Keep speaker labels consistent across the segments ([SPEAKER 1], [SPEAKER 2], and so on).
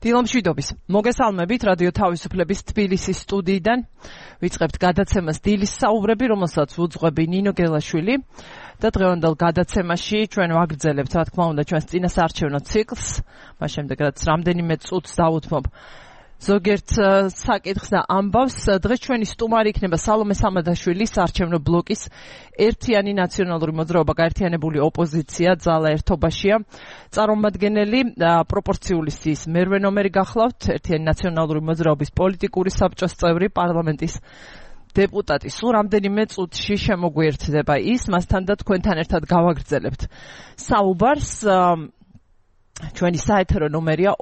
[SPEAKER 1] დილომშვიდობის. მოგესალმებით რადიო თავისუფლების თბილისის სტუდიიდან. ვიწყებთ გადაცემას დილის საუბრები, რომელსაც უძღვები ნინო გელაშვილი. და დღევანდელ გადაცემაში ჩვენ ვაგრძელებთ, რა თქმა უნდა, ჩვენს წინასაარჩევნო ციკლს. მას შემდეგ რაც რამდენიმე წუთს დავუთმობ ზოგიერთ საკითხს და ამბავს. დღეს ჩვენი სტუმარი იქნება სალომე სამადაშვილი, საარჩევნო ბლოკის ერთიანი ნაციონალური მოძრაობა, გაერთიანებული ოპოზიცია, ძალა ერთობაშია. წარმომადგენელი პროპორციული სიის მერვე ნომერი გახლავთ, ერთიანი ნაციონალური მოძრაობის პოლიტიკური საბჭოს წევრი, პარლამენტის დეპუტატი. სულ რამდენიმე წუთში შემოგვიერთდება ის, მასთან და თქვენთან ერთად გავაგრძელებთ საუბარს. ჩვენი საეთერო ნომერია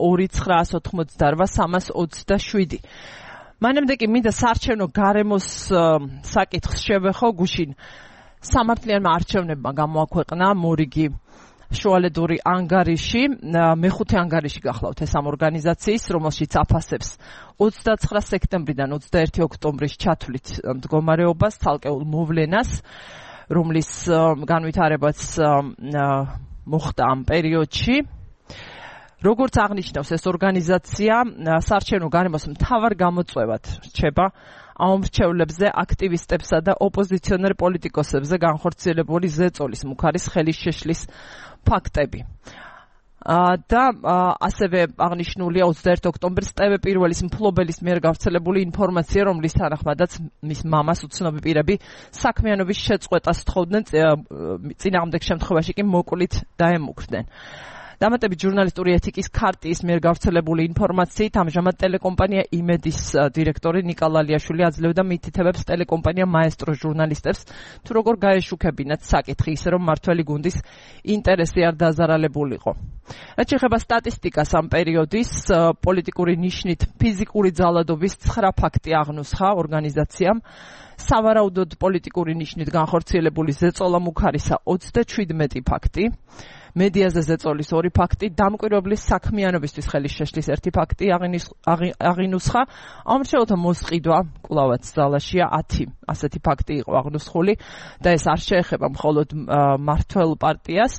[SPEAKER 1] 2988327. მანამდე კი მინდა საარჩევნო გარემოს საკითხს შევეხო. გუშინ სამართლიანმა არჩევნებმა გამოაქვეყნა მორიგი შუალედური ანგარიში, მეხუთე ანგარიში გახლავთ ეს ამ ორგანიზაციის, რომელშიც აფასებს 29 სექტემბრიდან 21 ოქტომბრის ჩათვლით მდგომარეობას, ცალკეულ მოვლენას, რომლის განვითარებაც მოხდა ამ პერიოდში. როგორც აღნიშნავს ეს ორგანიზაცია, საარჩევნო გარემოს მთავარ გამოწვევად რჩება ამომრჩევლებზე, აქტივისტებსა და ოპოზიციონერ პოლიტიკოსებზე განხორციელებული ზეწოლის, მუქარის ხელის შეშლის ფაქტები. და ასევე აღნიშნულია 21 ოქტომბრის ტევ პირველის მფლობელის მიერ გავრცელებული ინფორმაცია, რომლის თანახმადაც მის მამას უცნობი პირები საქმიანობის შეწყვეტას თხოვდნენ, წინააღმდეგ შემთხვევაში კი მოკლით დაემუქრდნენ. დამატებით ჟურნალისტური ეთიკის ქარტიის მიერ გავრცელებული ინფორმაციით, ამჟამად ტელეკომპანია იმედის დირექტორი ნიკა ლალიაშვილი აძლევდა მითითებებს ტელეკომპანია მაესტრო ჟურნალისტებს, თუ როგორ გაეშუქებინათ საკითხი, ისე რომ მართველი გუნდის ინტერესი არ დაზარალებულიყო. რაც შეეხება სტატისტიკას ამ პერიოდის, პოლიტიკური ნიშნით ფიზიკური ძალადობის 9 ფაქტი აღნუსხა ორგანიზაციამ. სავარაუდოდ პოლიტიკური ნიშნით განხორციელებული ზეწოლა მუქარისა 37 ფაქტი. მედიაზე ზეწოლის 2 ფაქტი, დამკვირვებლის საქმიანობისთვის ხელის შეშლის 1 ფაქტი აღინუსხა. ამრჩევლთა მოსყიდვა კვლავაც ძალაშია 10 ასეთი ფაქტი იყო აღნუსხული და ეს არ შეეხება მხოლოდ მართველ პარტიას.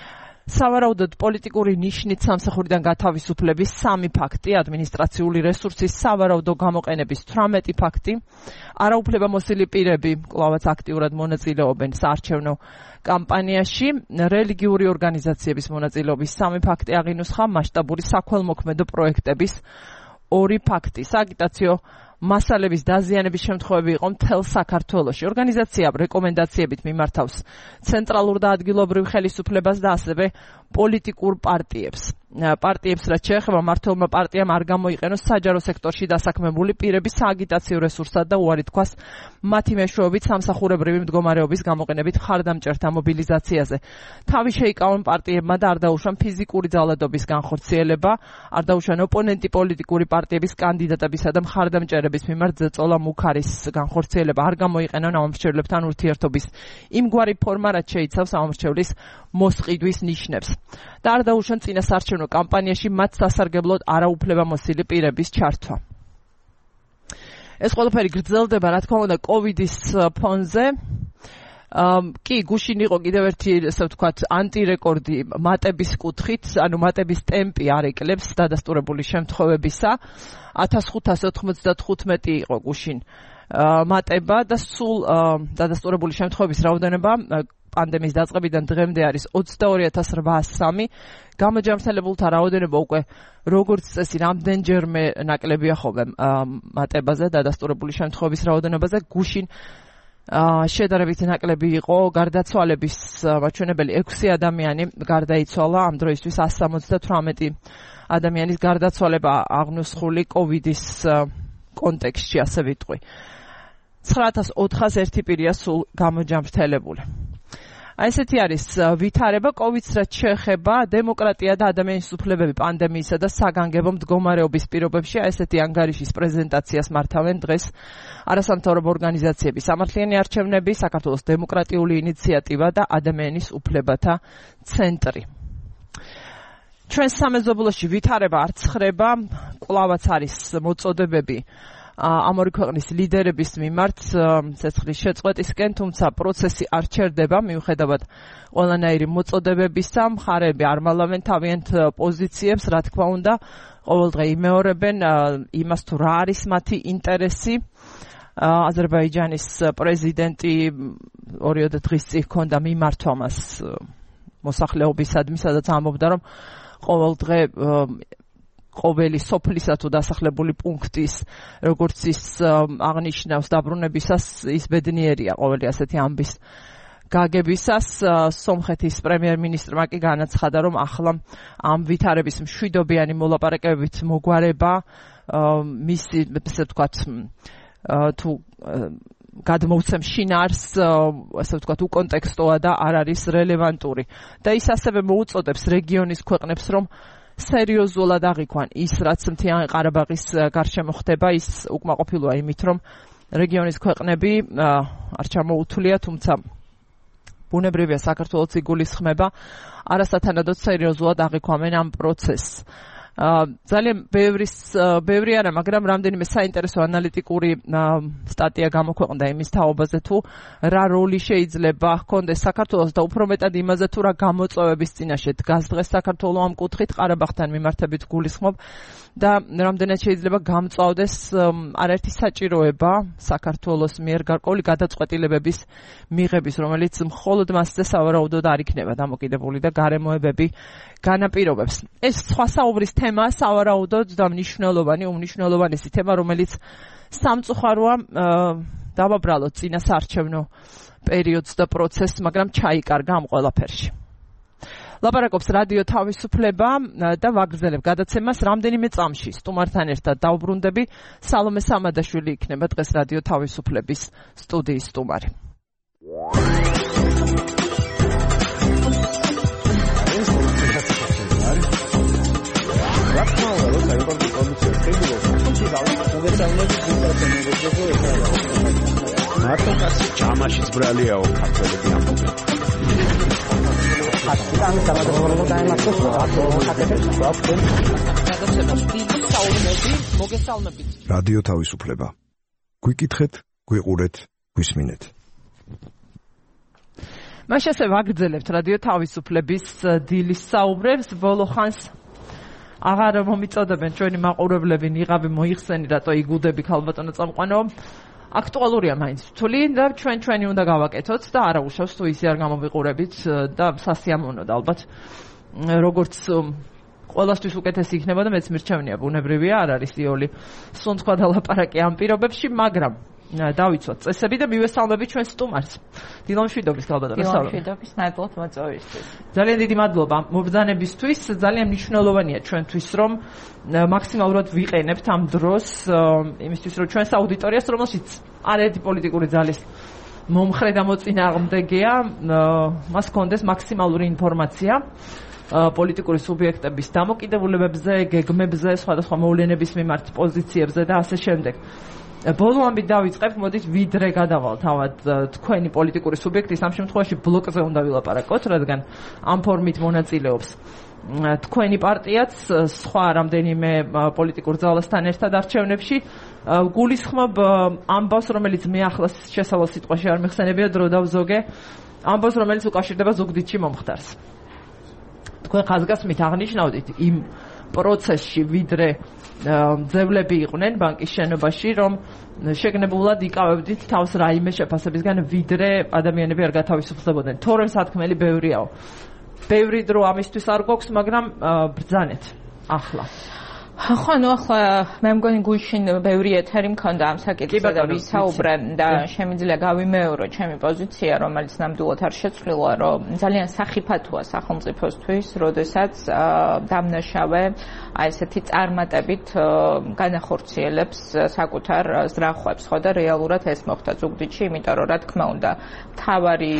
[SPEAKER 1] სავარაუდოდ პოლიტიკური ნიშნით სამსახურიდან გათავისუფლების 3 ფაქტი, ადმინისტრაციული რესურსის სავარაუდო გამოყენების 18 ფაქტი, არაუფლებამოსილი პირები კვლავაც აქტიურად მონაწილეობენ საარჩევნო კამპანიაში, რელიგიური ორგანიზაციების მონაწილეობის 3 ფაქტი აღინუსხა, მასშტაბური საქველმოქმედო პროექტების 2 ფაქტი. სააგიტაციო მასალების დაზიანების შემთხვევები იყო მთელ საქართველოში. ორგანიზაცია რეკომენდაციებით მიმართავს ცენტრალურ და ადგილობრივ ხელისუფლებას და ასევე პოლიტიკურ პარტიებს. პარტიებს რაც შეეხება, მმართველმა პარტიამ არ გამოიყენოს საჯარო სექტორში დასაქმებული პირების სააგიტაციო რესურსად და უარი თქვას მათი მეშვეობით სამსახურებრივი მდგომარეობის გამოყენებით ხარდამჭერთა მობილიზაციაზე. თავი შეიკავონ პარტიებმა და არ დაუშვან ფიზიკური ძალადობის განხორციელება, არ დაუშვან ოპონენტი პოლიტიკური პარტიების კანდიდატებისა და მხარდამჭერების მიმართ ზეწოლა მუქარის განხორციელება, არ გამოიყენონ ამომრჩევლებთან ურთიერთობის იმგვარი ფორმა, რაც შეიცავს ამომრჩევლის მოსყიდვის ნიშნებს. და არ დაუშვან წინასაარჩევნო კამპანიაში მათ სასარგებლოდ არაუფლებამოსილი პირების ჩართვა. ეს ყველაფერი გრძელდება, რა თქმა უნდა, კოვიდის ფონზე. კი, გუშინ იყო კიდევ ერთი, ესე ვთქვათ, ანტირეკორდი მატების კუთხით, ანუ მატების ტემპი არ ეკლებს დადასტურებული შემთხვევებისა. 1595 იყო გუშინ მატება და სულ დადასტურებული შემთხვევების რაოდენობა პანდემიის დაწყებიდან დღემდე არის 22803. გამოჯამრთელებულთა რაოდენობა უკვე როგორც წესი რამდენჯერმე ნაკლებია ხოლმე მატებაზე, დადასტურებული შემთხვევების რაოდენობაზე. გუშინ შედარებით ნაკლები იყო, გარდაცვალების მაჩვენებელი 6 ადამიანი გარდაიცვალა, ამ დროისთვის 178 ადამიანის გარდაცვალება აღნუსხული კოვიდის კონტექსტში, ასე ვიტყვი. 9401 პირია სულ გამოჯამრთელებული. ესეთი არის ვითარება კოვიდს რაც შეეხება დემოკრატია და ადამიანის უფლებები პანდემიისა და საგანგებო მდგომარეობის პირობებში. ესეთი ანგარიშის პრეზენტაციას მართავენ დღეს არასამთავრობო ორგანიზაციები, სამართლიანი არჩევნები, საქართველოს დემოკრატიული ინიციატივა და ადამიანის უფლებათა ცენტრი. ჩვენს სამეზობლოში ვითარება არ ცხრება, კვლავაც არის მოწოდებები ამ ორი ქვეყნის ლიდერების მიმართ ცეცხლის შეწყვეტისკენ, თუმცა პროცესი არ ჩერდება მიუხედავად ყველანაირი მოწოდებებისა, მხარეები არ მალავენ თავიანთ პოზიციებს, რა თქმა უნდა, ყოველდღე იმეორებენ იმას თუ რა არის მათი ინტერესი. აზერბაიჯანის პრეზიდენტი 2 დღის წინ ჰქონდა მიმართვა მას მოსახლეობისადმი, სადაც ამბობდა, რომ ყოველდღე ყოველი სოფლისა თუ დასახლებული პუნქტის, როგორც ის აღნიშნავს დაბრუნებისას, ის ბედნიერია ყოველი ასეთი ამბის გაგებისას. სომხეთის პრემიერ-მინისტრმა კი განაცხადა, რომ ახლა ამ ვითარების მშვიდობიანი მოლაპარაკებებით მოგვარება მისი, ესე ვთქვათ, თუ გადმოვცემ შინაარს, ასე ვთქვათ, უკონტექსტოა და არ არის რელევანტური. და ის ასევე მოუწოდებს რეგიონის ქვეყნებს, რომ სერიოზულად აღიქვან ის, რაც მთიანი ყარაბაღის გარშემო ხდება, ის უკმაყოფილოა იმით, რომ რეგიონის ქვეყნები არ ჩამოუთვლია, თუმცა ბუნებრივია საქართველოს იგულისხმება, არასათანადოდ სერიოზულად აღიქვამენ ამ პროცესს. ძალიან ბევრი არა, მაგრამ რამდენიმე საინტერესო ანალიტიკური სტატია გამოქვეყნდა იმის თაობაზე, თუ რა როლი შეიძლება ჰქონდეს საქართველოს და უფრო მეტად იმაზე, თუ რა გამოწვევების წინაშე დგას დღეს საქართველოს ამ კუთხით ყარაბაღთან მიმართებით გულისხმობ და რამდენად შეიძლება გამწვავდეს არაერთი საჭიროება საქართველოს მიერ გარკვეული გადაწყვეტილებების მიღების, რომელიც მხოლოდ მასზე სავარაუდოდ არ იქნება დამოკიდებული და გარემოებები განაპირობებს. ეს სხვა საუბრის თემაა სავარაუდოდ და უმნიშვნელოვანესი თემა, რომელიც სამწუხაროა დავაბრალოთ წინა საარჩევნო პერიოდს და პროცესს, მაგრამ ჩაიკარგა ამ ყველაფერში. ლაპარაკობს რადიო თავისუფლება და ვაგრძელებ გადაცემას რამდენიმე წამში. სტუმართან ერთად დავბრუნდები. სალომე სამადაშვილი იქნება დღეს რადიო თავისუფლების სტუდიის სტუმარი.
[SPEAKER 2] მარტო კაცი ჯამაშიც ბრალიაო ქართველები ამბობენ. რადიო თავისუფლება. გვიკითხეთ, გვიყურეთ, გვისმინეთ.
[SPEAKER 1] მას ასე ვაგრძელებთ რადიო თავისუფლების დილის საუბრებს. ბოლო ხანს აღარ მომიწოდებენ ჩვენი მაყურებლები, ნიღაბი მოიხსენი, რატო იგუდები ქალბატონო წამყვანო. აქტუალურია მაინც თვლი და ჩვენი უნდა გავაკეთოთ და არა უშავს თუ ისე არ გამოვიყურებით და სასიამოვნოა ალბათ როგორც ყველასთვის უკეთესი იქნება და მეც მირჩევნია, ბუნებრივია, არ არის იოლი სუნთქვა და ლაპარაკი ამ პირობებში, მაგრამ დავიცვათ წესები და მივესალმები ჩვენ სტუმარს. დილო მშვიდობის ქალბატონო.
[SPEAKER 3] დილო მშვიდობის, ნაკლად მოწვევისთვის.
[SPEAKER 1] ძალიან დიდი მადლობა მობრძანებისთვის. ძალიან მნიშვნელოვანია ჩვენთვის, რომ მაქსიმალურად ვიყენებთ ამ დროს იმისთვის, რომ ჩვენს აუდიტორიას, რომელშიც არაერთი პოლიტიკური ძალის მომხრე და მოწინააღმდეგეა, მას ჰქონდეს მაქსიმალური ინფორმაცია პოლიტიკური სუბიექტების დამოკიდებულებებზე, გეგმებზე, სხვადასხვა მოვლენების მიმართ პოზიციებზე და ასე შემდეგ. ბოლო ამბით დავიწყებ, მოდით ვიდრე გადავალთ თავად თქვენი პოლიტიკური სუბიექტის, ამ შემთხვევაში ბლოკზე უნდა ვილაპარაკოთ, რადგან ამ ფორმით მონაწილეობს თქვენი პარტიაც სხვა რამდენიმე პოლიტიკურ ძალასთან ერთად არჩევნებში. გულისხმობ ამბავს, რომელიც მე ახლა შესავალ სიტყვაში არ მიხსენებია, დრო დავზოგე, ამბავს, რომელიც უკავშირდება ზუგდიდში მომხდარს. თქვენ ხაზგასმით აღნიშნავდით იმ პროცესში, ვიდრე ძევლები იყვნენ ბანკის შენობაში, რომ შეგნებულად იკავებდით თავს რაიმე შეფასებისგან, ვიდრე ადამიანები არ გათავისუფლებოდნენ. თორემ სათქმელი ბევრიაო. ბევრი დრო ამისთვის არ გვაქვს, მაგრამ ბრძანეთ ახლა.
[SPEAKER 3] ხო, ნუ ახლა მე მგონი გუშინ ბევრი ეთერი მქონდა ამ საკითხზე და ვისაუბრე და შემიძლია გავიმეორო ჩემი პოზიცია, რომელიც ნამდვილად არ შეცვლილა, რომ ძალიან სახიფათოა სახელმწიფოსთვის, როდესაც დამნაშავე აი ესეთი წარმატებით განახორციელებს საკუთარ ზრახვებს, ხო და რეალურად ეს მოხდა ზუგდიდში, იმიტომ რომ რა თქმა უნდა, მთავარი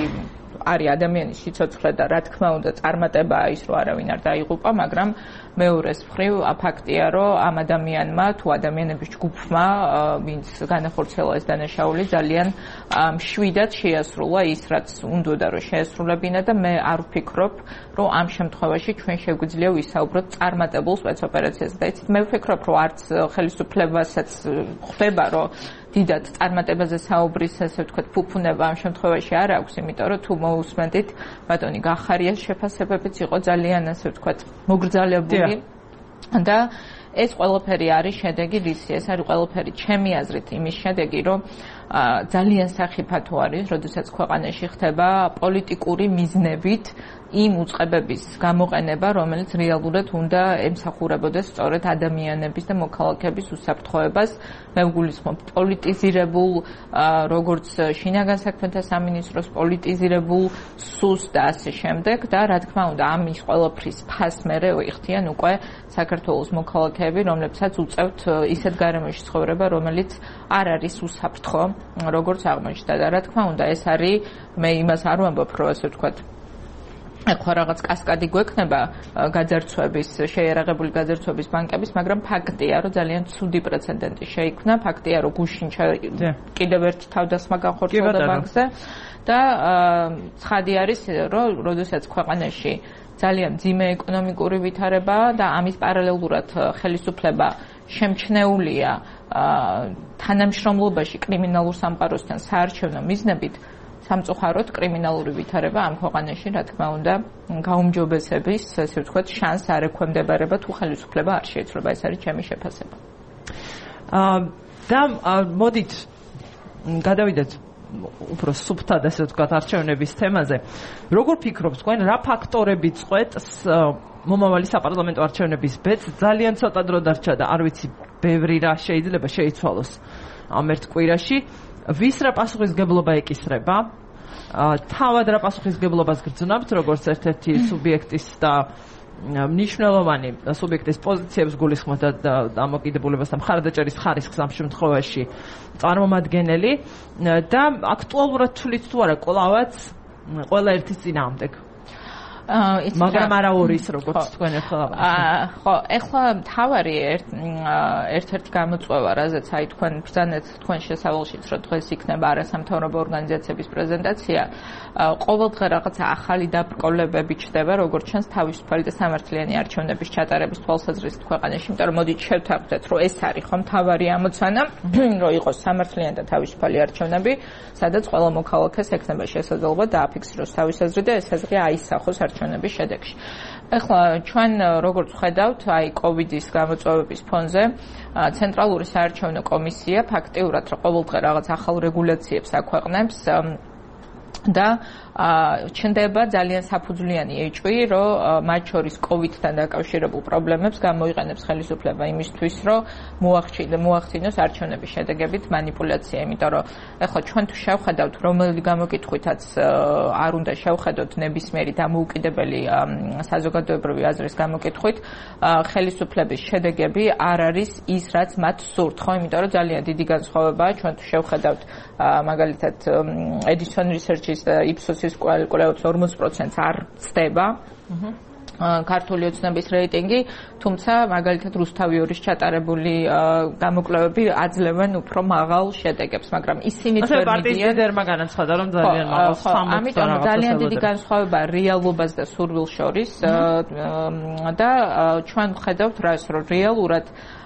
[SPEAKER 3] არის ადამიანის სიცოცხლე და რა თქმა უნდა წარმატებაა ის რომ არავინ არ დაიღუპა, მაგრამ მეორეს მხრივ ფაქტია რომ ამ ადამიანმა თუ ადამიანების ჯგუფმა ვინც განახორციელა ეს დანაშაული ძალიან მშვიდად შეასრულა ის რაც უნდოდა რომ შეასრულებინა და მე არ ვფიქრობ რომ ამ შემთხვევაში ჩვენ შეგვიძლია ვისაუბროთ წარმატებულ სპეცოპერაციაზე და იცით მე ვფიქრობ რომ არც ხელისუფლებასაც ხდება რომ დიდად წარმატებაზე საუბრის ასე ვთქვათ ფუფუნება ამ შემთხვევაში არ აქვს, იმიტომ რომ თუ მოусმენთ ბატონი გახარიას შეფასებებიც იყო ძალიან ასე ვთქვათ მოგრძალებული და ეს ყველაფერი არის შედეგი რისი? ეს არის ყველაფერი ჩემი აზრით იმის შედეგი, რომ ძალიან სახიფათო არის, როდესაც ქვეყანაში ხდება პოლიტიკური მიზნებით იმ უწყებების გამოყენება, რომელიც რეალურად უნდა ემსახურებოდეს სწორედ ადამიანების და მოქალაქეების უსაფრთხოებას. მე ვგულისხმობ პოლიტიზირებულ, როგორც შინაგან საქმეთა სამინისტროს პოლიტიზირებულ სუს და ასე შემდეგ და რა თქმა უნდა ამის ყველაფრის ფას მერე ვიხდიან უკვე საქართველოს მოქალაქეები, რომლებსაც უწევთ ისეთ გარემოში ცხოვრება, რომელიც არ არის უსაფრთხო, როგორც აღმოჩნდა და რა თქმა უნდა ეს არის მე იმას არ ვამბობ, რომ ასე ვთქვათ ახლა რაღაც კასკადი გვექნება გაძარცვების, შეიარაღებული გაძარცვების ბანკების, მაგრამ ფაქტია, რომ ძალიან ცუდი პრეცედენტი შეიქმნა, ფაქტია, რომ გუშინ კიდევ ერთი თავდასხმა განხორციელდა ბანკზე და ცხადი არის, რომ როდესაც ქვეყანაში ძალიან მძიმე ეკონომიკური ვითარებაა და ამის პარალელურად ხელისუფლება შემჩნეულია თანამშრომლობაში კრიმინალურ სამყაროსთან საარჩევნო მიზნებით სამწუხაროდ კრიმინალური ვითარება ამ ქვეყანაში, რა თქმა უნდა, გაუმჯობესების, ასე ვთქვათ, შანსს არ ექვემდებარება თუ ხელისუფლება არ შეიცვლება, ეს არის ჩემი შეფასება.
[SPEAKER 1] და მოდით გადავიდეთ უფრო სუფთად, ასე ვთქვათ, არჩევნების თემაზე. როგორ ფიქრობთ თქვენ, რა ფაქტორები წყვეტს მომავალი საპარლამენტო არჩევნების ბედს? ძალიან ცოტა დრო დარჩა და არ ვიცი, ბევრი რა შეიძლება შეიცვალოს ამ ერთ კვირაში. ვის რა პასუხისგებლობა ეკისრება? თავად რა პასუხისგებლობას გრძნობთ, როგორც ერთ-ერთი სუბიექტის და მნიშვნელოვანი სუბიექტის პოზიციებს გულისხმობთ და დამოკიდებულებას და მხარდაჭერის ხარისხს ამ შემთხვევაში წარმომადგენელი და აქტუალურად თulit თუ არა კვლავაც ყველა ერთის წინააღმდეგ. მაგრამ არა ორის როგორც თქვენ ახლა.
[SPEAKER 3] ხო, ახლა თავარი ერთ-ერთი გამოწვევა, რაზეც აი თქვენ ბრძანეთ თქვენ შესავალშიც, რომ დღეს იქნება არასამთავრობო ორგანიზაციების პრეზენტაცია, ყოველდღე რაღაცა ახალი დაბრკოლებები ჩდება, როგორც ჩანს თავისუფალი და სამართლიანი არჩევნების ჩატარების თვალსაზრისით ქვეყანაში, იმიტომ რომ მოდით შევთანხმდეთ, რომ ეს არის ხომ თავარი ამოცანა, რომ იყოს სამართლიანი და თავისუფალი არჩევნები, სადაც ყველა მოქალაქეს ექნება შესაძლებლობა დააფიქსიროს თავის აზრი და ეს აზრი აისახოს არჩევნების შედეგში. ახლა ჩვენ როგორც ხედავთ, აი კოვიდის გამოწვევების ფონზე ცენტრალური საარჩევნო კომისია ფაქტიურად ყოველდღე რაღაც ახალ რეგულაციებს აქვეყნებს და ჩნდება ძალიან საფუძვლიანი ეჭვი, რომ მათ შორის კოვიდთან დაკავშირებულ პრობლემებს გამოიყენებს ხელისუფლება იმისთვის, რომ მოახდინოს არჩევნების შედეგებით манипуляცია, იმიტომ რომ ახლა ჩვენ თუ შევხედავთ, რომელი გამოკითხვითაც არ უნდა შევხედოთ ნებისმიერი დამოუკიდებელი საზოგადოებრივი აზრის გამოკითხვით, ხელისუფლების შედეგები არ არის ის, რაც მათ სურთ, ხო? იმიტომ რომ ძალიან დიდი განსხვავებაა ჩვენ თუ შევხედავთ მაგალითად Edison Research-ის და Ipsos-ის კვლევებს 40% არ ცდება. ქართული ოცნების რეიტინგი, თუმცა მაგალითად რუსთავიორის ჩატარებული გამოკვლევები აძლევენ უფრო მაღალ შედეგებს, მაგრამ ისინი ვერ მიდიან.
[SPEAKER 1] პარტიის ლიდერმა განაცხადა, რომ ძალიან მაღალ 60.
[SPEAKER 3] ამიტომ ძალიან დიდი განსხვავება რეალობას და სურვილს შორის და ჩვენ ვხედავთ რას, რომ რეალურად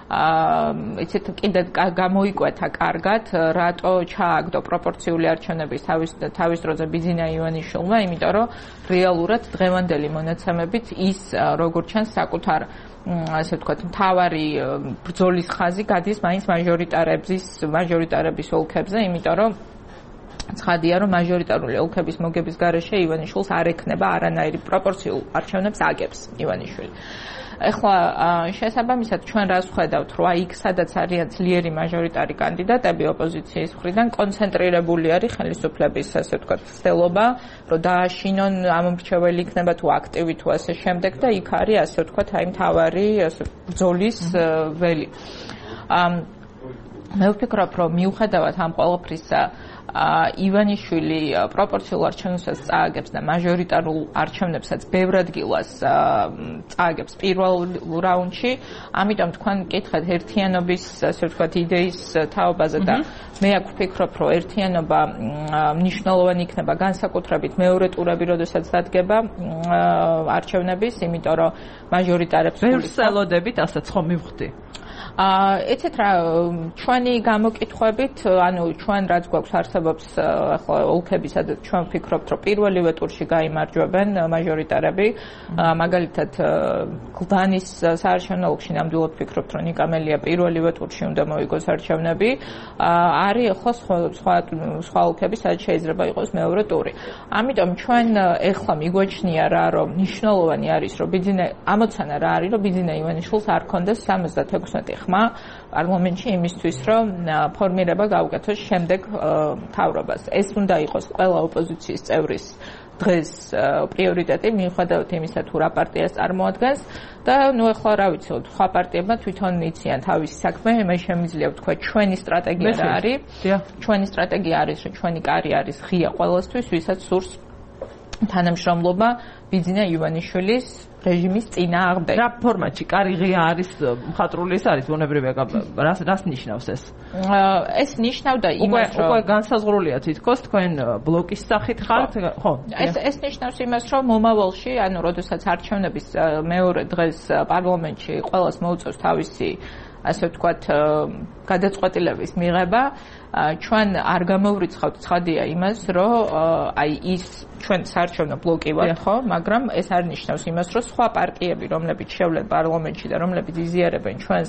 [SPEAKER 3] იცით კიდე გამოიკვეთა კარგად, რატო ჩააგდო პროპორციული არჩევნების თავის დროზე ბიძინა ივანიშვილმა, იმიტომ რომ რეალურად დღევანდელი მონაცემებით ის როგორც ჩანს საკუთარ ასე ვთქვათ, მთავარი ბრძოლის ხაზი გადის მაინც მაჟორიტარების ოლქებზე, იმიტომ რომ ცხადია, რომ მაჟორიტარული ოლქების მოგების გარეშე ივანიშვილს არ ექნება არანაირი პროპორციულ არჩევნებს აგებს ივანიშვილი. ახლა შესაბამისად ჩვენ რას ვხედავთ, რომ აი იქ სადაც არიან ძლიერი მაჟორიტარი კანდიდატები ოპოზიციის მხრიდან კონცენტრირებული არის ხელისუფლების ასე ვთქვათ ცდელობა, რომ დააშინონ ამომრჩეველი იქნება თუ აქტივი თუ ასე შემდეგ და იქ არის ასე ვთქვათ აი მთავარი ბრძოლის ველი. მე ვფიქრობ, რომ მიუხედავად ამ ყველაფრისა, ივანიშვილი პროპორციულ არჩევნებსაც წააგებს და მაჟორიტარულ არჩევნებსაც ბევრ ადგილას წააგებს პირველ რაუნდში, ამიტომ თქვენ მკითხეთ ერთიანობის, ასე ვთქვათ, იდეის თაობაზე და მე აქ ვფიქრობ, რომ ერთიანობა მნიშვნელოვანი იქნება განსაკუთრებით მეორე ტურები, როდესაც დადგება არჩევნების, იმიტომ რომ მაჟორიტარებს
[SPEAKER 1] ბევრს ელოდებით, ასაც ხომ მივხვდი.
[SPEAKER 3] ეცეთ რა ჩვენი გამოკითხვებით, ანუ ჩვენ რაც გვაქვს არსებობს ახლა ოლქები, სადაც ჩვენ ვფიქრობთ, რომ პირველივე ტურში გაიმარჯვებენ მაჟორიტარები, მაგალითად გლდანის საარჩევნო ოლქში ნამდვილად ვფიქრობთ, რომ ნიკამელია პირველივე ტურში უნდა მოიგოს არჩევნები. არის ხო სხვა ოლქები, სადაც შეიძლება იყოს მეორე ტური. ამიტომ ჩვენ ეხლა მიგვაჩნია რა, რომ მნიშვნელოვანი არის, რომ ბიძინა ამოცანა რა არის, რომ ბიძინა ივანიშვილს არ ქონდეს 76 ხმა პარლამენტში იმისთვის, რომ ფორმირება გაუკეთოს შემდეგ მთავრობას. ეს უნდა იყოს ყველა ოპოზიციის წევრის დღეს პრიორიტეტი, მიუხედავად იმისა, თუ რა პარტიას წარმოადგენს და ნუ ახლა რა ვიცით, სხვა პარტიებმა თვითონ იციან თავისი საქმე, მე შემიძლია ვთქვა, ჩვენი სტრატეგია რა არის? ჩვენი სტრატეგია არის, რომ ჩვენი კარი არის ღია ყველასთვის, ვისაც სურს თანამშრომლობა ბიძინა ივანიშვილის რეჟიმის წინააღმდეგ.
[SPEAKER 1] რა ფორმატში კარი ღია არის, მხატვრული ის არის, ბუნებრივია, რას ნიშნავს ეს?
[SPEAKER 3] ეს ნიშნავდა იმას, რომ
[SPEAKER 1] უკვე განსაზღვრულია თითქოს თქვენ ბლოკის სახით ხართ, ხო?
[SPEAKER 3] ეს ნიშნავს იმას, რომ მომავალში, ანუ როდესაც არჩევნების მეორე დღეს პარლამენტში ყველას მოუწევს თავისი, ასე ვთქვათ, გადაწყვეტილების მიღება, ჩვენ არ გამოვრიცხავთ ცხადია იმას, რომ აი ის ჩვენ საარჩევნო ბლოკი ვართ, ხო, მაგრამ ეს არ ნიშნავს იმას, რომ სხვა პარტიები, რომლებიც შევლენ პარლამენტში და რომლებიც იზიარებენ ჩვენს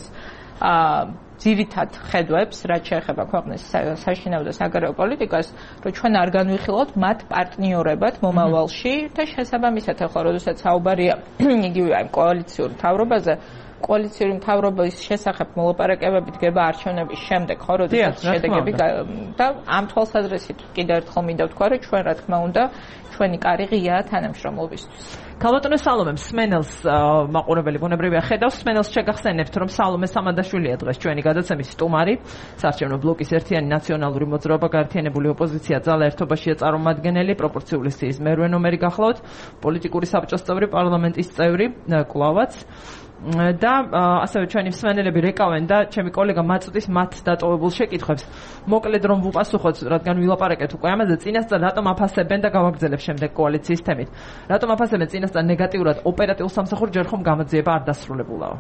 [SPEAKER 3] ძირითად ხედვებს, რაც შეეხება ქვეყნის საშინაო და საგარეო პოლიტიკას, რომ ჩვენ არ განვიხილავთ მათ პარტნიორებად მომავალში და შესაბამისად ახლა როდესაც საუბარია იგივე აი კოალიციურ მთავრობაზე, კოალიციური მთავრობის შესახებ მოლაპარაკებები დგება არჩევნების შემდეგ, ხო, როდესაც შედეგები და ამ თვალსაზრისით კიდევ ერთხელ მინდა ვთქვა, რომ ჩვენ რა თქმა უნდა ჩვენი კარი ღიაა თანამშრომლობისთვის.
[SPEAKER 1] ქალბატონო სალომე მსმენელს მაყურებელი ბუნებრივია ხედავს, მსმენელს შეგახსენებთ, რომ სალომე სამადაშვილია დღეს ჩვენი გადაცემის სტუმარი, საარჩევნო ბლოკის ერთიანი ნაციონალური მოძრაობა, გაერთიანებული ოპოზიცია, ძალა ერთობაშია წარმომადგენელი, პროპორციული სიის მერვე ნომერი გახლავთ, პოლიტიკური საბჭოს წევრი, პარლამენტის წევრი, კლავაც. და ასევე ჩვენი მსმენელები რეკავენ და ჩემი კოლეგა მაწვდის მათ დატოვებულ შეკითხვებს. მოკლედ რომ ვუპასუხოთ, რადგან ვილაპარაკეთ უკვე ამაზე, წინასწარ რატომ აფასებენ და გავაგრძელებ შემდეგ კოალიციის თემით. რატომ აფასებენ წინასწარ ნეგატიურად ოპერატიულ სამსახურს, ჯერ ხომ გამოძიება არ დასრულებულაო.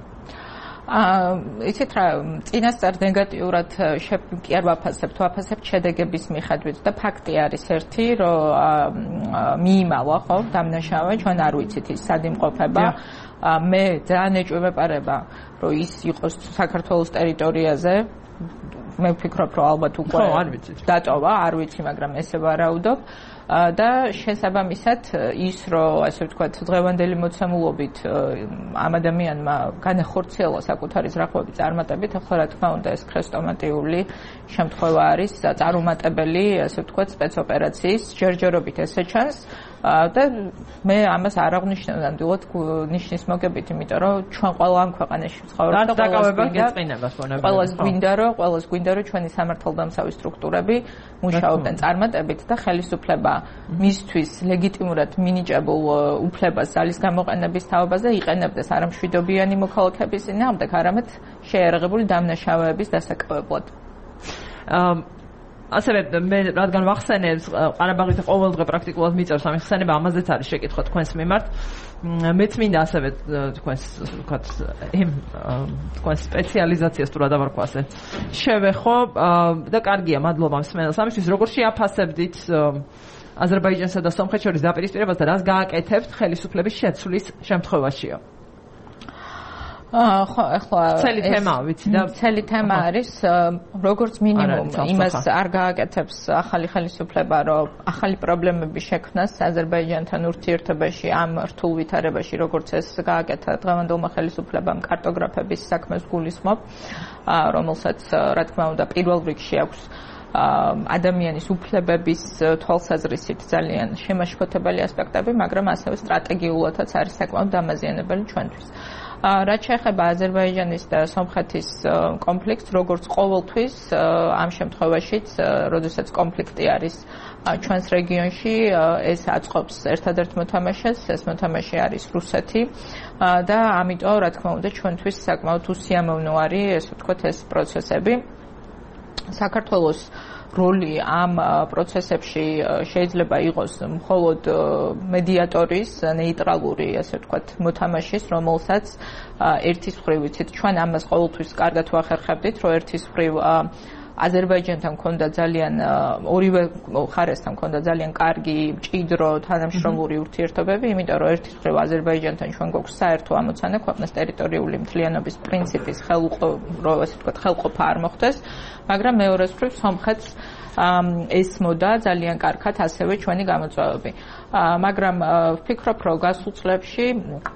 [SPEAKER 3] იცით რა, წინასწარ ნეგატიურად კი არ ვაფასებთ, ვაფასებთ შედეგების მიხედვით და ფაქტი არის ერთი, რომ მიიმალა, ხო, დამნაშავე, ჩვენ არ ვიცით ის სად იმყოფება. მე ძალიან ეჭვებეპარება, რომ ის იყოს საქართველოს ტერიტორიაზე. მე ვფიქრობ, რომ ალბათ უკვე დატოვა, არ ვიცი, მაგრამ ესე ვარაუდობ. და შესაბამისად ის, რომ ასე ვთქვათ, დღევანდელი მოცემულობით ამ ადამიანმა განახორციელა საკუთარი ზრახვები წარმატებით, ახლა რა თქმა უნდა ეს ქრესტომატიული შემთხვევა არის, წარუმატებელი, ასე ვთქვათ, სპეცოპერაციის ჯერჯერობით ესე ჩანს. და მე ამას არ აღნიშნავ ნამდვილად ნიშნის მოგებით, იმიტომ რომ ჩვენ ყველა ამ ქვეყანაში ვცხოვრობთ და ყველას გვინდა რომ ჩვენი სამართალდამცავი სტრუქტურები მუშაობდნენ წარმატებით და ხელისუფლება მისთვის ლეგიტიმურად მინიჭებულ უფლებას ძალის გამოყენების თაობაზე იყენებდეს არა მშვიდობიანი მოქალაქეების წინააღმდეგ, არამედ შეიარაღებული დამნაშავეების დასაკავებლად. ასევე მე რადგან ვახსენებ ყარაბაღით ყოველდღე პრაქტიკულად მიწერს ამის ხსენება, ამაზეც არის შეკითხვა თქვენს მიმართ. მეც მინდა ასევე თქვენს ვთქვათ თქვენს სპეციალიზაციას თუ რა დავარქვა ასე შევეხო და კარგია, მადლობა მსმენელს ამისთვის. როგორ შეაფასებდით აზერბაიჯანსა და სომხეთს შორის დაპირისპირებას და რას გააკეთებთ ხელისუფლების შეცვლის შემთხვევაშიო? ხო, ახლა
[SPEAKER 1] ცელი თემაა, ვიცი და
[SPEAKER 3] ცელი თემა არის, როგორც მინიმუმ იმას არ გააკეთებს ახალი ხელისუფლება, რომ ახალი პრობლემები შექმნას აზერბაიჯანთან ურთიერთობაში ამ რთულ ვითარებაში, როგორც ეს გააკეთა დღევანდელმა ხელისუფლებამ კარტოგრაფების საქმეს გულისხმობ, რომელსაც რა თქმა უნდა პირველ რიგში აქვს ადამიანის უფლებების თვალსაზრისით ძალიან შემაშფოთებელი ასპექტები, მაგრამ ასევე სტრატეგიულადაც არის საკმაოდ დამაზიანებელი ჩვენთვის. რაც შეეხება აზერბაიჯანის და სომხეთის კონფლიქტს, როგორც ყოველთვის ამ შემთხვევაშიც, როდესაც კონფლიქტი არის ჩვენს რეგიონში, ეს აწყობს ერთადერთ მოთამაშეს, ეს მოთამაშე არის რუსეთი და ამიტომ, რა თქმა უნდა, ჩვენთვის საკმაოდ უსიამოვნო არის, ესე ვთქვათ, ეს პროცესები. საქართველოს როლი ამ პროცესებში შეიძლება იყოს მხოლოდ მედიატორის, ნეიტრალური, ასე ვთქვათ, მოთამაშის, რომელსაც ერთის მხრივ ვიცით, ჩვენ ამას ყოველთვის კარგად ვახერხებდით, რომ ერთის მხრივ აზერბაიჯანთან მქონდა ძალიან ორივე მხარესთან მქონდა ძალიან კარგი, მჭიდრო, თანამშრომლური ურთიერთობები, იმიტომ რომ ერთის მხრივ აზერბაიჯანთან ჩვენ გვაქვს საერთო ამოცანა ქვეყნის ტერიტორიული მთლიანობის პრინციპის ხელყოფა არ მოხდეს, მაგრამ მეორეს მხრივ სომხეთს ესმოდა ძალიან კარგად ასევე ჩვენი გამოწვევები. მაგრამ ვფიქრობ, რომ გასულ წლებში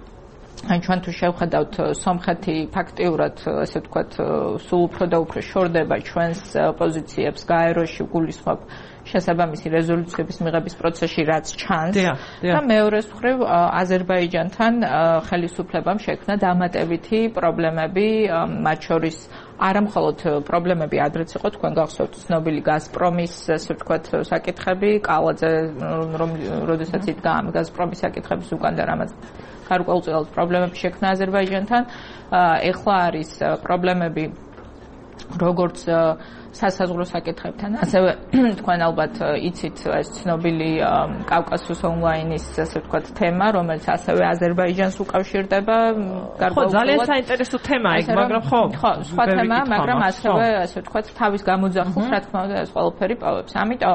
[SPEAKER 3] ჩვენ თუ შევხედავთ სომხეთი ფაქტიურად, ასე ვთქვათ, სულ უფრო და უფრო შორდება ჩვენს პოზიციებს გაეროში, გულისხმობ შესაბამისი რეზოლუციების მიღების პროცესში, რაც ჩანს და მეორეს მხრივ აზერბაიჯანთან ხელისუფლებამ შექმნა დამატებითი პრობლემები, მათ შორის არა მხოლოდ პრობლემები ადრეც იყო, თქვენ გახსოვთ ცნობილი გაზპრომის, ასე ვთქვათ, საკითხები, კალაძე, როდესაც იდგა ამ გაზპრომის საკითხების უკან და რამაც გარკვეულწილად პრობლემები შექმნა აზერბაიჯანთან. ეხლა არის პრობლემები როგორც სასაზღვრო საკითხებთან, ასევე თქვენ ალბათ იცით ეს ცნობილი კავკასიოს ონლაინის, ასე ვთქვათ, თემა, რომელიც ასევე აზერბაიჯანს უკავშირდება.
[SPEAKER 1] ხო, ძალიან საინტერესო თემაა იქ, მაგრამ ხო,
[SPEAKER 3] სხვა თემაა, მაგრამ ასევე, ასე ვთქვათ, თავის გამოძახილს, რა თქმა უნდა, ეს ყველაფერი პოვებს. ამიტომ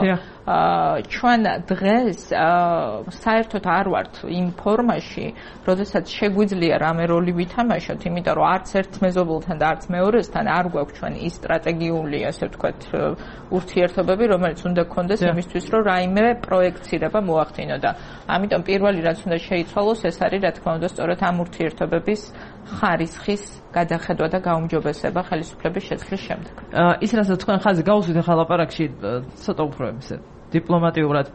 [SPEAKER 3] ჩვენ დღეს საერთოდ არ ვართ იმ ფორმაში, როდესაც შეგვიძლია რამე როლი ვითამაშოთ, იმიტომ რომ არც ერთ მეზობელთან და არც მეორესთან არ გვაქვს ჩვენ ის სტრატეგიული, ასე ვთქვათ, ურთიერთობები, რომელიც უნდა გქონდეს იმისთვის, რომ რაიმე პროექცირება მოახდინო და ამიტომ პირველი რაც უნდა შეიცვალოს, ეს არის, რა თქმა უნდა, სწორედ ამ ურთიერთობების ხარისხის გადახედვა და გაუმჯობესება ხელისუფლების შეცვლის შემდეგ.
[SPEAKER 1] ის რასაც თქვენ ხაზი გაუსვით ახლა ლაპარაკში ცოტა უფრო ისე დიპლომატიურად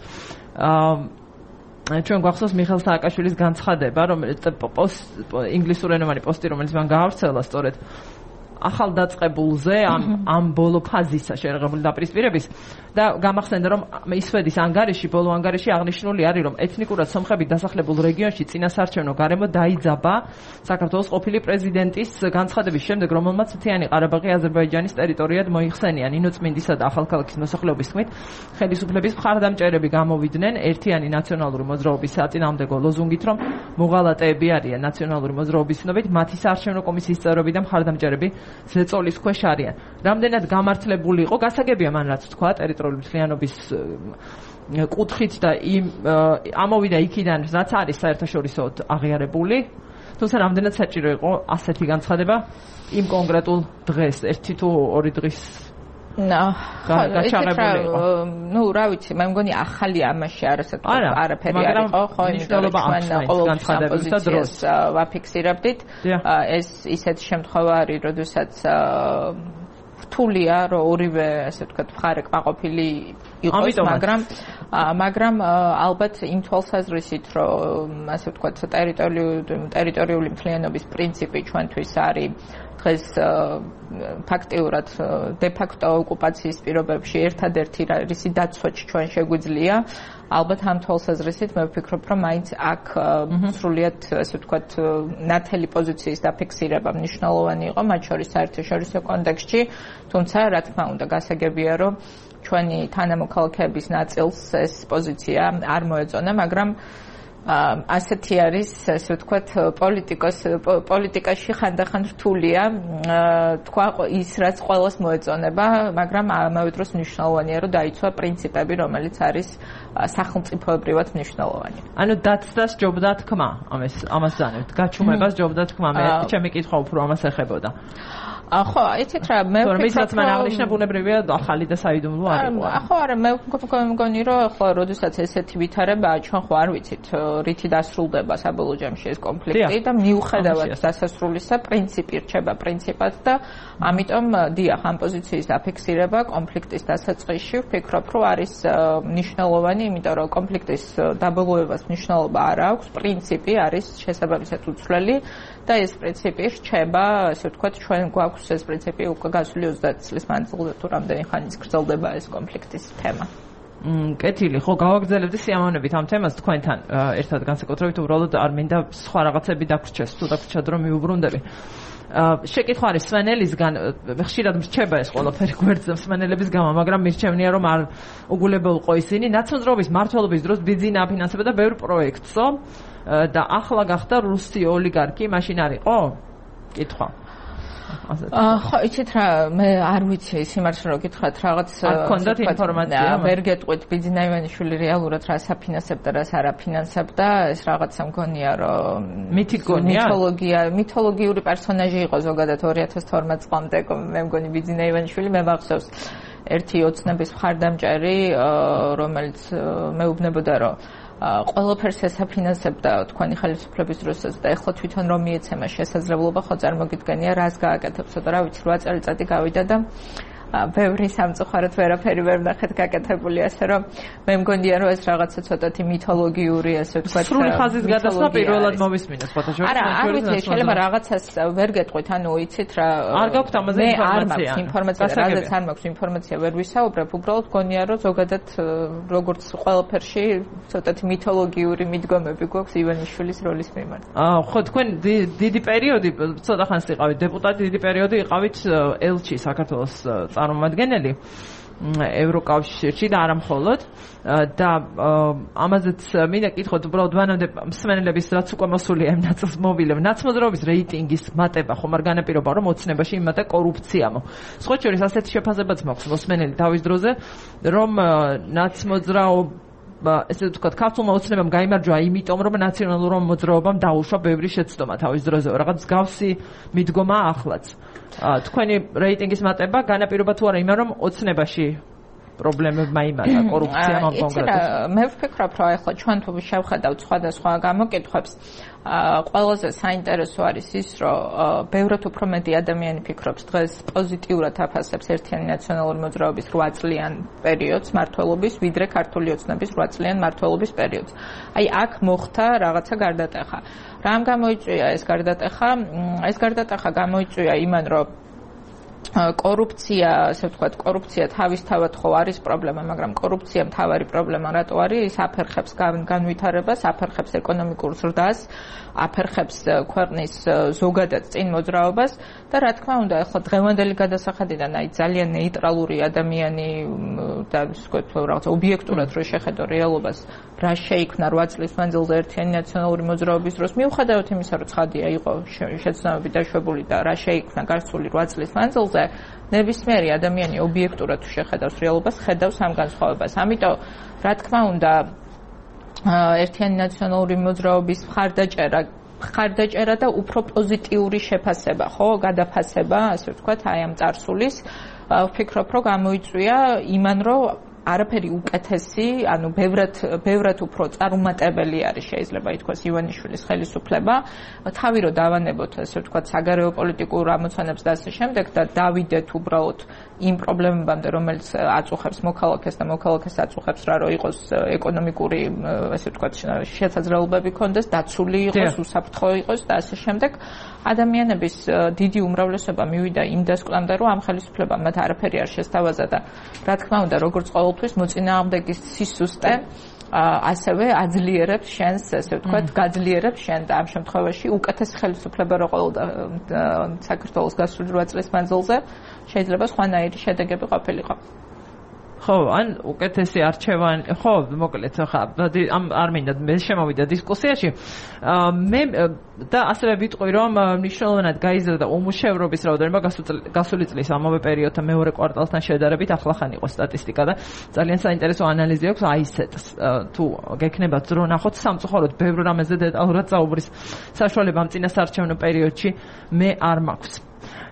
[SPEAKER 1] ჩვენ გვახსოვს მიხეილ სააკაშვილის განცხადება, რომელიც ინგლისურენოვანი პოსტი, რომელიც მან გაავრცელა სწორედ ახალ დაწყებულზე ამ ბოლო ფაზისა შეერაღებული დაპირისპირების და გამახსენდა რომ ისვედის ანგარიში, ბოლო ანგარიში აღნიშნული არის რომ ეთნიკურად სომხებით დასახლებულ რეგიონში წინასარჩევნო გარემო დაიძაბა საქართველოს ყოფილი პრეზიდენტის განცხადების შემდეგ, რომელმაც მთიანი ყარაბაღი აზერბაიჯანის ტერიტორიად მოიხსენია. ნინო წმინდისა და ახალქალაქის მოსახლეობის თქმით, ხელისუფლების მხარდამჭერები გამოვიდნენ ერთიანი ნაციონალური მოძრაობის საწინააღმდეგო ლოზუნგით, რომ მოღალატეები არიან ნაციონალური მოძრაობის ცნობით, მათი საარჩევნო კომისიის წევრები და მხარდამჭერები ზეწოლის ქვეშ არიან. რამდენად გამართლებული იყო, გასაგებია მან რაც თქვა, ტერიტორიული მთლიანობის კუთხით და ამოვიდა იქიდან, რაც არის საერთაშორისო აღიარებული, თუმცა რამდენად საჭირო იყო ასეთი განცხადება იმ კონკრეტულ დღეს, ერთი თუ ორი დღის გაჩაღებული იყო.
[SPEAKER 3] ნუ რა ვიცი, მე მგონი ახალი ამაში არაფერი არ იყო, ხო, იმიტომ რომ ჩვენ ყოველთვის პოზიციას ვაფიქსირებდით. ეს ისეთ შემთხვევა არის, როდესაც რთულია, რომ ორივე, ასე ვთქვათ, მხარე კმაყოფილი იყოს, მაგრამ ალბათ იმ თვალსაზრისით, რომ ასე ვთქვათ, ტერიტორიული მთლიანობის პრინციპი ჩვენთვის არის დღეს ფაქტიურად დე-ფაქტო ოკუპაციის პირობებში ერთადერთი რისი დაცვაც ჩვენ შეგვიძლია. ალბათ ამ თვალსაზრისით მე ვფიქრობ, რომ მაინც აქ სრულიად, ასე ვთქვათ, ნათელი პოზიციის დაფიქსირება მნიშვნელოვანი იყო, მათ შორის საერთაშორისო კონტექსტში, თუმცა რა თქმა უნდა გასაგებია, რომ ჩვენი თანამოქალაქეების ნაწილს ეს პოზიცია არ მოეწონა, მაგრამ ასეთი არის, ასე ვთქვათ, პოლიტიკაში ხანდახან რთულია თქვა ის, რაც ყველას მოეწონება, მაგრამ ამავე დროს მნიშვნელოვანია, რომ დაიცვა პრინციპები, რომელიც არის სახელმწიფოებრივად მნიშვნელოვანი.
[SPEAKER 1] ანუ დაცდას ჯობდა თქმა, ამას ზანებთ, გაჩუმებას ჯობდა თქმა, მე ჩემი კითხვა უფრო ამას ეხებოდა.
[SPEAKER 3] ხო, იცით რა, მე
[SPEAKER 1] ვფიქრობ, რომ აღნიშნა ბუნებრივია ახალი და საიდუმლო არ იყო.
[SPEAKER 3] ხო, არა, მე მგონი, რომ ხო, როდესაც ესეთი ვითარებაა, ჩვენ ხო არ ვიცით, რითი დასრულდება საბოლოო ჯამში ეს კონფლიქტი და მიუხედავად დასასრულისა, პრინციპი რჩება პრინციპად და ამიტომ დიახ, ამ პოზიციის დაფიქსირება კონფლიქტის დასაწყისში ვფიქრობ, რომ არის მნიშვნელოვანი, იმიტომ რომ კონფლიქტის დაბოლოებას მნიშვნელობა არ აქვს, პრინციპი არის შესაბამისად უცვლელი და ეს პრინციპი რჩება, ასე ვთქვათ, ჩვენ გვაქვს ეს პრინციპი უკვე გასული 30 წლის მანძილზე თუ რამდენი ხანის გრძელდება ეს კონფლიქტის თემა.
[SPEAKER 1] კეთილი, ხო, გავაგრძელებდი სიამოვნებით ამ თემას თქვენთან ერთად განსაკუთრებით უბრალოდ არ მინდა სხვა რაღაცები დაგვრჩეს, თუ დაგვრჩა დრო მიუბრუნდები. შეკითხვა არის სვენელისგან, ხშირად მრჩება ეს ყველაფერი გვერდზე სვენელების გამო, მაგრამ მირჩევნია რომ არ უგულებელყო ისინი. ნაცნობრობის მმართველობის დროს ბიზნესი აფინანსებდა და ბევრ პროექტსო და ახლა გახდა რუსი ოლიგარქი, მაშინ არ იყო? კითხვა.
[SPEAKER 3] ხო, იცით რა, მე არ ვიცი სიმართლე რომ გითხრათ რაღაც
[SPEAKER 1] გქონდათ ინფორმაცია?
[SPEAKER 3] ვერ გეტყვით ბიძინა ივანიშვილი რეალურად რას აფინანსებდა, რას არ αφინანსებდა, ეს რაღაცა მგონია რომ მითოლოგიური პერსონაჟი იყო ზოგადად 2012 წლამდე, მე მგონი ბიძინა ივანიშვილი მე მახსოვს ერთი ოცნების მხარდამჭერი, რომელიც მეუბნებოდა რომ ყველაფერს ესაფინანსებდა თქვენი ხელისუფლების დროსაც და ეხლა თვითონ რომ მიეცემა შესაძლებლობა ხო წარმოგიდგენია რას გააკეთებსო და რა ვიცი 8 წელიწადი გავიდა და ბევრი სამწუხაროდ ვერაფერი ვერ ვნახეთ გაკეთებული, ასე რომ მე მგონია რომ ეს რაღაცა ცოტათი მითოლოგიური, ასე ვთქვათ,
[SPEAKER 1] სრული ხაზის გადასვლა პირველად მოვისმინე სხვათა შორის.
[SPEAKER 3] არა, არ ვიცი, შეიძლება რაღაცას ვერ გეტყვით, ანუ იცით რა.
[SPEAKER 1] არ გაქვთ ამაზე
[SPEAKER 3] ინფორმაცია, რაზეც არ მაქვს ინფორმაცია, ვერ ვისაუბრებ, უბრალოდ მგონია რომ ზოგადად როგორც ყველაფერში ცოტათი მითოლოგიური მიდგომები გვაქვს ივანიშვილის როლის მიმართ.
[SPEAKER 1] ხო, თქვენ დიდი პერიოდი, ცოტა ხანს იყავით დეპუტატი, დიდი პერიოდი იყავით ელჩი საქართველოს წარმომადგენელი ევროკავშირში და არა მხოლოდ და ამაზეც მინდა კითხოთ უბრალოდ მანამდე მსმენელების რაც უკვე მოსულია იმ ნაწილს მოვილებ ნაცმოძრაობის რეიტინგის მატება ხომ არ განაპირობა რომ ოცნებაში იმატა კორუფციამო სხვა შორის ასეთი შეფასებაც მაქვს მოსმენელი თავის დროზე რომ ნაცმოძრაობა ესე ვთქვათ, ქართულმა ოცნებამ გაიმარჯვა იმიტომ, რომ ნაციონალურმა მოძრაობამ დაუშვა ბევრი შეცდომა თავის დროზე. რაღაც მსგავსი მიდგომა ახლაც. თქვენი რეიტინგის მატება განაპირობა თუ არა იმან, რომ ოცნებაში პრობლემებმა იმატა კორუფციამ ამ კონკრეტულად.
[SPEAKER 3] მე ვფიქრობ, რომ ახლა ჩვენ თუ შევხედავთ სხვადასხვა გამოკითხვებს, ყველაზე საინტერესო არის ის, რომ ბევრად უფრო მეტი ადამიანი ფიქრობს დღეს პოზიტიურად აფასებს ერთიანი ნაციონალური მოძრაობის 8 წლიან პერიოდს მმართველობის, ვიდრე ქართული ოცნების 8 წლიან მმართველობის პერიოდს. აი აქ მოხდა რაღაცა გარდატეხა. რამ გამოიწვია ეს გარდატეხა? ეს გარდატეხა გამოიწვია იმან, რომ კორუფცია, ასე ვთქვათ, კორუფცია თავისთავად ხო არის პრობლემა, მაგრამ კორუფცია მთავარი პრობლემა რატო არის? ის აფერხებს განვითარებას, აფერხებს ეკონომიკურ ზრდას, აფერხებს ქვეყნის ზოგადად წინ მოძრაობას და რა თქმა უნდა, ახლა დღევანდელი გადასახადიდან აი ძალიან ნეიტრალური ადამიანი და ვთქვათ, რაღაც ობიექტურად რო შეხედო რეალობას, რა შეიქმნა 8 წლის მანძილზე ერთიანი ნაციონალური მოძრაობის დროს, მიუხედავად იმისა, რომ ცხადია იყო შეცდომები დაშვებული და რა შეიქმნა გასული 8 წლის მანძილზე, ნებისმიერი ადამიანი ობიექტურად თუ შეხედავს რეალობას, ხედავს ამ განსხვავებას. ამიტომ, რა თქმა უნდა, ერთიანი ნაციონალური მოძრაობის მხარდაჭერა და უფრო პოზიტიური შეფასება, ხო, გადაფასება, ასე ვთქვათ, აი ამ წარსულის, ვფიქრობ, რომ გამოიწვია იმან, რომ არაფერი უკეთესი, ანუ ბევრად უფრო წარუმატებელი არის შეიძლება ითქვას ივანიშვილის ხელისუფლება. თავი რო დავანებოთ, ასე ვთქვათ, საგარეო პოლიტიკურ ამოცანებს და ასე შემდეგ და დავიდეთ უბრალოდ იმ პრობლემებამდე, რომელიც აწუხებს მოქალაქეს და მოქალაქეს აწუხებს რა რო იყოს ეკონომიკური, ასე ვთქვათ, შესაძლებლობები ქონდეს, დაცული იყოს, უსაფრთხო იყოს და ასე შემდეგ. ადამიანების დიდი უმრავლესობა მივიდა იმ დასკვნამდე, რომ ამ ხელისუფლებამ მათ არაფერი არ შესთავაზა და რა თქმა უნდა, როგორც ყოველთვის მოწინააღმდეგის სისუსტე ასევე აძლიერებს შენს, ასე ვთქვათ, გაძლიერებს შენ და ამ შემთხვევაში უკეთეს ხელისუფლება რო ყოველდა საქართველოს გასული 8 წლის მანძილზე შეიძლება სხვანაირი შედეგები ყოფილიყო.
[SPEAKER 1] ხო, ან უკეთესი არჩევანი, ხო, მოკლედ ხა, არ მინდა მე შემოვიდა დისკუსიაში. მე და ასევე ვიტყვი, რომ მნიშვნელოვნად გაიზარდა უმუშევრობის რაოდენობა გასული წლის ამავე პერიოდთან მეორე კვარტალთან შედარებით, ახლახან იყო სტატისტიკა და ძალიან საინტერესო ანალიზი აქვს აი ესეთს. თუ გექნებათ დრო ნახოთ სამწუხაროდ ბევრ რამეზე დეტალურად საუბრის საშუალება ამ წინასაარჩევნო პერიოდში მე არ მაქვს.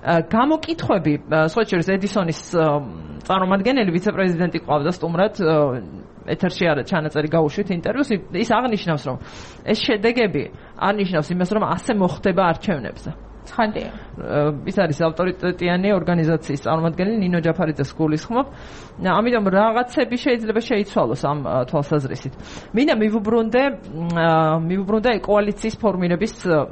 [SPEAKER 1] გამოკითხვები სხვა შორის ედისონის წარმომადგენელი ვიცე-პრეზიდენტი ყავდა სტუმრად ეთერში არა ჩანაწერი გაუშვით ინტერვიუს ის აღნიშნავს რომ ეს შედეგები არნიშნავს იმას რომ ასე მოხდება არჩევნებზე
[SPEAKER 3] ცხადია
[SPEAKER 1] ის არის ავტორიტეტიანი ორგანიზაციის წარმომადგენელი ნინო ჯაფარიძეს გულისხმობ ამიტომ რაღაცები შეიძლება შეიცვალოს ამ თვალსაზრისით მინდა მივუბრუნდე კოალიციის ფორმირების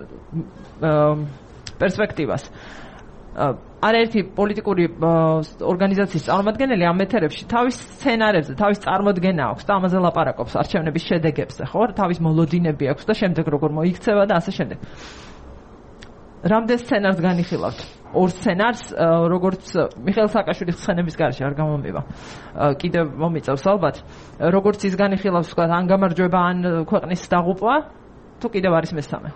[SPEAKER 1] პერსპექტივას არაერთი პოლიტიკური ორგანიზაციის წარმომადგენელი ამ ეთერებში თავის სცენარებზე, თავის წარმოდგენა აქვს და ამაზე ლაპარაკობს არჩევნების შედეგებზე, ხო? თავის მოლოდინები აქვს და შემდეგ როგორ მოიქცევა და ასე შემდეგ. რამდენ სცენარს განიხილავთ? ორ სცენარს, როგორც მიხეილ სააკაშვილის ხსენების გარშე არ გამომივა. კიდევ მომიწევს ალბათ, როგორც ის განიხილავს, თქვა, ან გამარჯვება, ან ქვეყნის დაღუპვა, თუ კიდევ არის მესამე.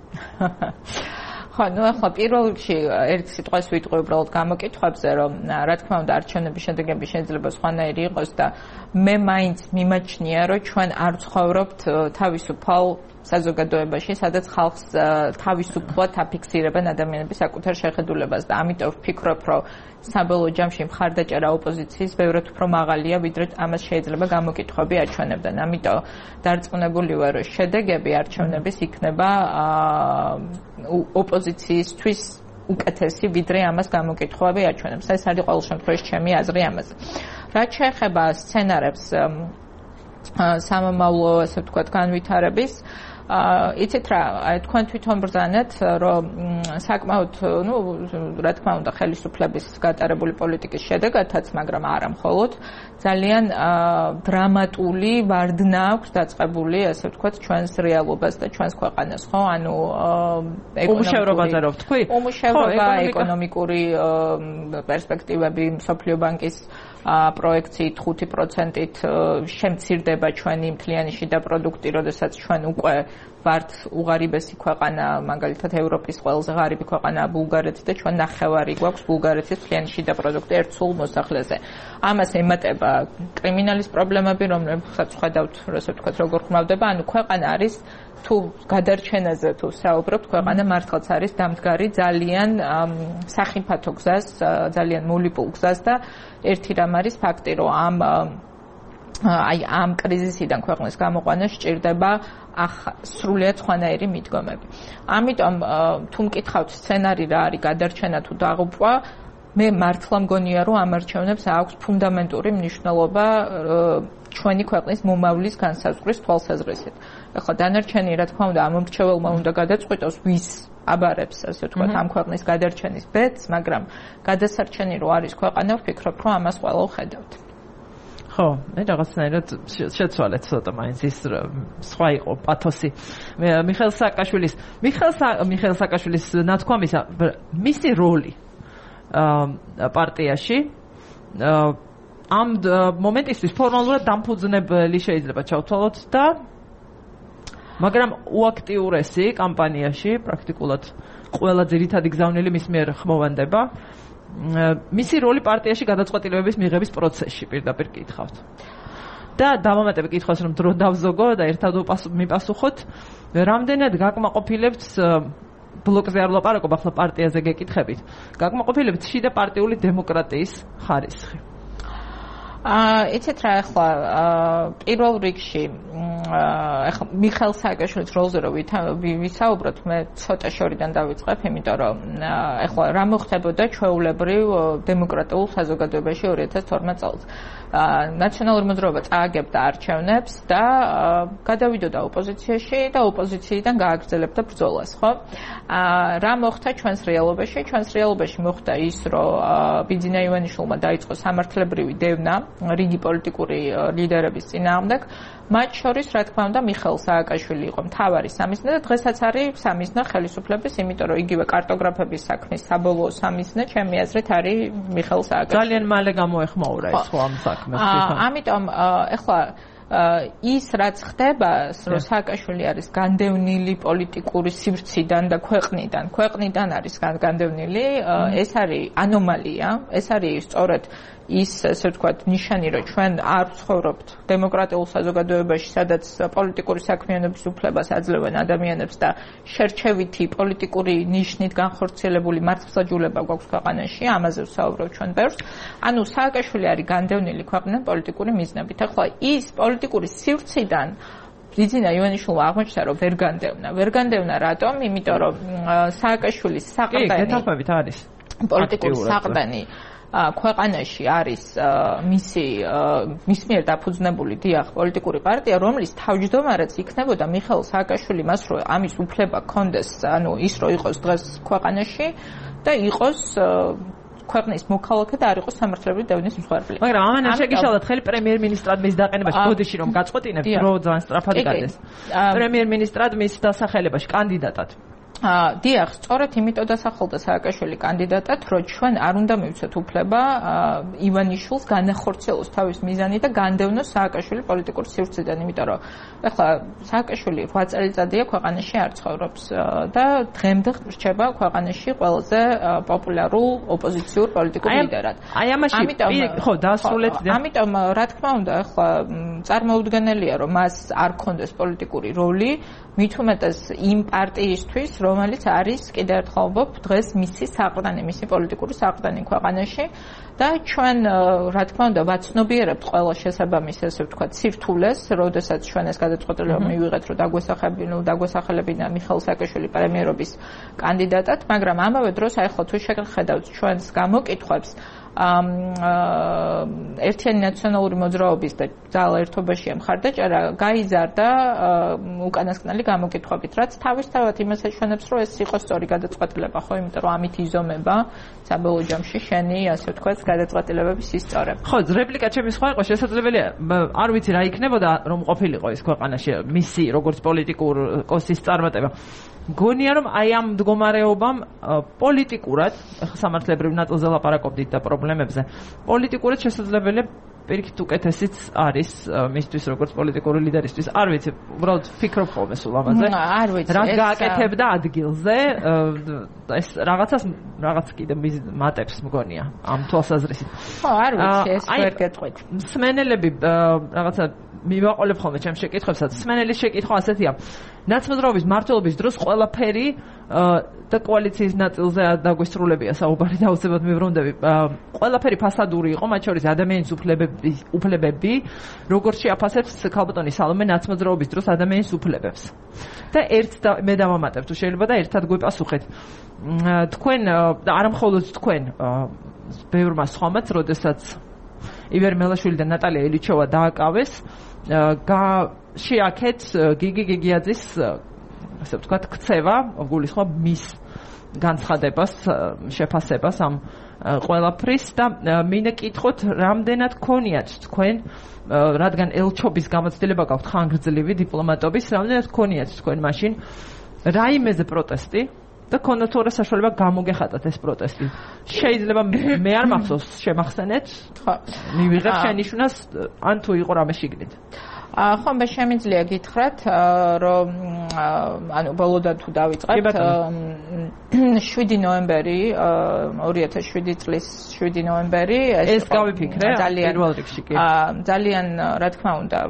[SPEAKER 3] ხო, ნუ ახლა პირველ რიგში ერთ სიტყვას ვიტყვი უბრალოდ გამოკითხვებზე, რომ რა თქმა უნდა არჩევნების შედეგები შეიძლება სხვანაირი იყოს და მე მაინც მიმაჩნია, რომ ჩვენ არ ვცხოვრობთ თავისუფალ საზოგადოებაში, სადაც ხალხს თავისუფლად აფიქსირებენ ადამიანების საკუთარ შეხედულებას და ამიტომ ვფიქრობ, რომ საბოლოო ჯამში მხარდაჭერა ოპოზიციის ბევრად უფრო მაღალია, ვიდრე ამას შეიძლება გამოკითხვები აჩვენებდნენ. ამიტომ დარწმუნებული ვარ, რომ შედეგები არჩევნების იქნება ოპოზიციისთვის უკეთესი, ვიდრე ამას გამოკითხვები აჩვენებს. ეს არის ყოველ შემთხვევაში ჩემი აზრი ამაზე. რაც შეეხება სცენარებს სამომავლო, ასე ვთქვათ, განვითარების იცით რა, თქვენ თვითონ ბრძანეთ, რომ საკმაოდ, ნუ, რა თქმა უნდა, ხელისუფლების გატარებული პოლიტიკის შედეგადაც, მაგრამ არა მხოლოდ, ძალიან დრამატული ვარდნა აქვს დაწყებული, ასე ვთქვათ, ჩვენს რეალობას და ჩვენს ქვეყანას, ხო? ანუ
[SPEAKER 1] უმუშევრობაზე რო ვთქვი?
[SPEAKER 3] უმუშევრობა, ეკონომიკური პერსპექტივები, მსოფლიო ბანკის პროექციით 5%-ით შემცირდება ჩვენი მთლიანი შიდა პროდუქტი, როდესაც ჩვენ უკვე ვართ უღარიბესი ქვეყანა, მაგალითად ევროპის ყველაზე ღარიბი ქვეყანა ბულგარეთი და ჩვენ ნახევარი გვაქვს ბულგარეთის მთლიანი შიდა პროდუქტი ერთ სულ მოსახლეზე. ამას ემატება კრიმინალის პრობლემები, რომლებსაც ხედავთ, ასე ვთქვათ, როგორ ხმავდება, ანუ ქვეყანა არის თუ გადარჩენაზე თუ საუბრობთ, ქვეყანა მართლაც არის დამდგარი ძალიან სახიფათო გზას, ძალიან მოლიპულ გზას და ერთი რამ არის ფაქტი, რომ ამ კრიზისიდან ქვეყნის გამოყვანა სჭირდება სრულიად სხვანაირი მიდგომები. ამიტომ თუ მკითხავთ სცენარი რა არის გადარჩენა თუ დაღუპვა, მე მართლა მგონია, რომ ამ არჩევნებს აქვს ფუნდამენტური მნიშვნელობა ჩვენი ქვეყნის მომავლის განსაზღვრის თვალსაზრისით. ეხლა დანარჩენი, რა თქმა უნდა, ამომრჩეველმა უნდა გადაწყვიტოს, ვის აბარებს, ასე ვთქვათ, ამ ქვეყნის გადარჩენის ბედს, მაგრამ გადასარჩენი რო არის ქვეყანა, ვფიქრობ, რომ ამას ყველა ვხედავთ.
[SPEAKER 1] ხო, მე რაღაცნაირად შეცვალეთ ცოტა მაინც ის სხვა იყო პათოსი. მიხეილ სააკაშვილის ნათქვამისა, მისი როლი პარტიაში ამ მომენტისთვის ფორმალურად დამფუძნებელი შეიძლება ჩავთვალოთ და მაგრამ უაქტიურესი კამპანიაში პრაქტიკულად ყველა ძირითადი გზავნილი მის მიერ ხმოვანდება. მისი როლი პარტიაში გადაწყვეტილებების მიღების პროცესში პირდაპირ კითხავთ. და დავამატებ კითხვას, რომ დრო დავზოგო და ერთად მიპასუხოთ, რამდენად გაკმაყოფილებთ ბლოკზე არ ვლაპარაკობ, ახლა პარტიაზე გეკითხებით. გაკმაყოფილებთ შიდა პარტიული დემოკრატიის ხარისხი.
[SPEAKER 3] იცით რა, ახლა პირველ რიგში ახლა მიხეილ სააკაშვილის როლზე რომ ვისაუბროთ, მე ცოტა შორიდან დავიწყებ, იმიტომ რომ ახლა რა მოხდებოდა ჩვეულებრივ დემოკრატიულ საზოგადოებაში 2012 წელს. ნაციონალური მოძრაობა წააგებდა არჩევნებს და გადავიდოდა ოპოზიციაში და ოპოზიციიდან გააგრძელებდა ბრძოლას, ხო? რა მოხდა ჩვენს რეალობაში? ჩვენს რეალობაში მოხდა ის, რომ ბიძინა ივანიშვილმა დაიწყო სამართლებრივი დევნა რიგი პოლიტიკური ლიდერების წინააღმდეგ, მათ შორის, რა თქმა უნდა, მიხეილ სააკაშვილი იყო მთავარი სამიზნე და დღესაც არის სამიზნე ხელისუფლების, იმიტომ რომ იგივე კარტოგრაფების საქმის საბოლოო სამიზნე, ჩემი აზრით, არის მიხეილ სააკაშვილი.
[SPEAKER 1] ძალიან მალე გამოეხმაურა ეს ხო ამ საქმეს.
[SPEAKER 3] ამიტომ ეხლა ის რაც ხდება, რომ სააკაშვილი არის განდევნილი პოლიტიკური სივრციდან და ქვეყნიდან არის განდევნილი, ეს არის ანომალია, ეს არის სწორედ ის, ასე ვთქვათ, ნიშანი, რომ ჩვენ არ ვცხოვრობთ დემოკრატიულ საზოგადოებაში, სადაც პოლიტიკური საქმიანობის უფლებას აძლევენ ადამიანებს და შერჩევითი პოლიტიკური ნიშნით განხორციელებული მართლმსაჯულება გვაქვს ქვეყანაში, ამაზე ვსაუბრობ ჩვენ ბევრს. ანუ სააკაშვილი არის განდევნილი ქვეყნიდან პოლიტიკური მიზნებით. ახლა ის პოლიტიკური სივრციდან ბიძინა ივანიშვილმა აღმოჩნდა, რომ ვერ განდევნა რატომ? იმიტომ რომ სააკაშვილის საყრდენი
[SPEAKER 1] გეთახმებით არის
[SPEAKER 3] პოლიტიკური საყრდენი ქვეყანაში არის მის მიერ დაფუძნებული დიახ პოლიტიკური პარტია, რომლის თავმჯდომარეც იქნებოდა მიხეილ სააკაშვილი, მას რომ ამის უფლება ჰქონდეს, ანუ ის რომ იყოს დღეს ქვეყანაში და იყოს ქვეყნის მოქალაქე და არ იყოს სამართლებრივი დევნის მსხვერპლი.
[SPEAKER 1] მაგრამ ამან შეგიშალათ ხელი პრემიერ-მინისტრად მის დაყენებაში ბოდიში რომ გაწყვეტინებთ, რო ძალიან სწრაფად გადეს. პრემიერ-მინისტრად მის დასახელებაში კანდიდატად.
[SPEAKER 3] დიახ, სწორედ იმიტომ დასახელდა სააკაშვილი კანდიდატად, რომ ჩვენ არ უნდა მივცეთ უფლება ივანიშვილს განახორციელოს თავის მიზანი და განდევნოს სააკაშვილი პოლიტიკურ სივრციდან, იმიტომ რომ ეხლა სააკაშვილი 8 წელიწადია ქვეყანაში არ ცხოვრობს და დღემდე რჩება ქვეყანაში ყველაზე პოპულარულ ოპოზიციურ პოლიტიკურ ლიდერად.
[SPEAKER 1] აი ამაში ხო დაასრულეთ.
[SPEAKER 3] ამიტომ რა თქმა უნდა, ეხლა წარმოუდგენელია, რომ მას არ ქონდეს პოლიტიკური როლი, მით უმეტეს იმ პარტიისთვის, რომელიც არის კიდევ ერთხელ ვამბობ დღეს მისი საყრდენი, მისი პოლიტიკური საყრდენი ქვეყანაში და ჩვენ რა თქმა უნდა ვაცნობიერებთ ყველა შესაბამის, ასე ვთქვათ, სირთულეს, როდესაც ჩვენ ეს გადაწყვეტილება მივიღეთ, რომ დაგვესახელებინა მიხეილ სააკაშვილი პრემიერობის კანდიდატად, მაგრამ ამავე დროს აი ხო თუ შეგხედავთ ჩვენს გამოკითხვებს ერთიანი ნაციონალური მოძრაობის და ძალა ერთობაშია მხარდაჭერა გაიზარდა უკანასკნელი გამოკითხვებით, რაც თავისთავად იმას ეჩვენებს, რომ ეს იყო სწორი გადაწყვეტილება, ხო, იმიტომ რომ ამით იზომება საბოლოო ჯამში შენი, ასე ვთქვათ, გადაწყვეტილებების სისწორე.
[SPEAKER 1] ხო, რეპლიკა ჩემი სხვა იყო შესაძლებელია, არ ვიცი რა იქნებოდა, რომ ყოფილიყო ის ქვეყანაში მისი როგორც პოლიტიკურ კოსის წარმატება. გონია რომ აი ამ მდგომარეობამ პოლიტიკურად, სამართლებრივ ნაწილზე ლაპარაკობდით და პრობლემებზე, პოლიტიკურად შესაძლებელია პირიქით უკეთესიც არის მისთვის როგორც პოლიტიკური ლიდერისთვის. არ ვიცი, უბრალოდ ფიქრობ ხოლმე სულ ამაზე.
[SPEAKER 3] არ ვიცი.
[SPEAKER 1] რა გააკეთებდა ადგილზე, ეს რაღაც კიდე მატებს მგონია ამ თვალსაზრისით.
[SPEAKER 3] ხო, არ ვიცი, ეს ვერ გეტყვით.
[SPEAKER 1] მსმენელები რაღაცა მივაყოლებ ხოლმე ჩემს შეკითხვებსაც. მსმენელის შეკითხვა ასეთია. ნაცმოძრაობის მმართველობის დროს ყველაფერი და კოალიციის ნაწილზე დაგვესრულებია საუბარი და აუცილებლად მივრუნდები. ყველაფერი ფასადური იყო, მათ შორის ადამიანის უფლებები, როგორც შეაფასებს ქალბატონი სალომე ნაცმოძრაობის დროს ადამიანის უფლებებს. და მე დავამატებ, თუ შეიძლება და ერთად გვიპასუხეთ. თქვენ და არა მხოლოდ თქვენ, ბევრმა სხვამაც, როდესაც ივერ მელაშვილი და ნატალია ილიჩოვა დააკავეს, შეაქეთ გიგი გიგიაძის, ასე ვთქვათ, ქცევა, გულისხმობ მის განცხადებას, შეფასებას ამ ყველაფრის და მინდა კითხოთ, რამდენად ქონიათ თქვენ, რადგან ელჩობის გამოცდილება გაქვთ ხანგრძლივი დიპლომატობის, რამდენად ქონიათ თქვენ მაშინ რაიმეზე პროტესტი და ქონდათ თუ არა საშუალება გამოგეხატათ ეს პროტესტი. შეიძლება მე არ მახსოვს შემახსენეთ? ხო. მივიღებ შენიშვნას, ან თუ იყო რამე შიგნით.
[SPEAKER 3] ხო, მე შემიძლია გითხრათ, რომ ანუ ბოლოდან თუ დავიწყებთ 7 ნოემბერი 2007 წლის 7 ნოემბერი
[SPEAKER 1] ეს გავიფიქრე პირველ რიგში კი.
[SPEAKER 3] ძალიან რა თქმა უნდა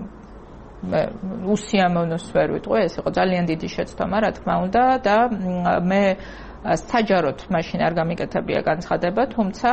[SPEAKER 3] უსიამოვნოს ვერ ვიტყვი, ეს იყო ძალიან დიდი შეცდომა, რა თქმა უნდა და მე საჯაროდ მაშინ არ გამიკეთებია განცხადება, თუმცა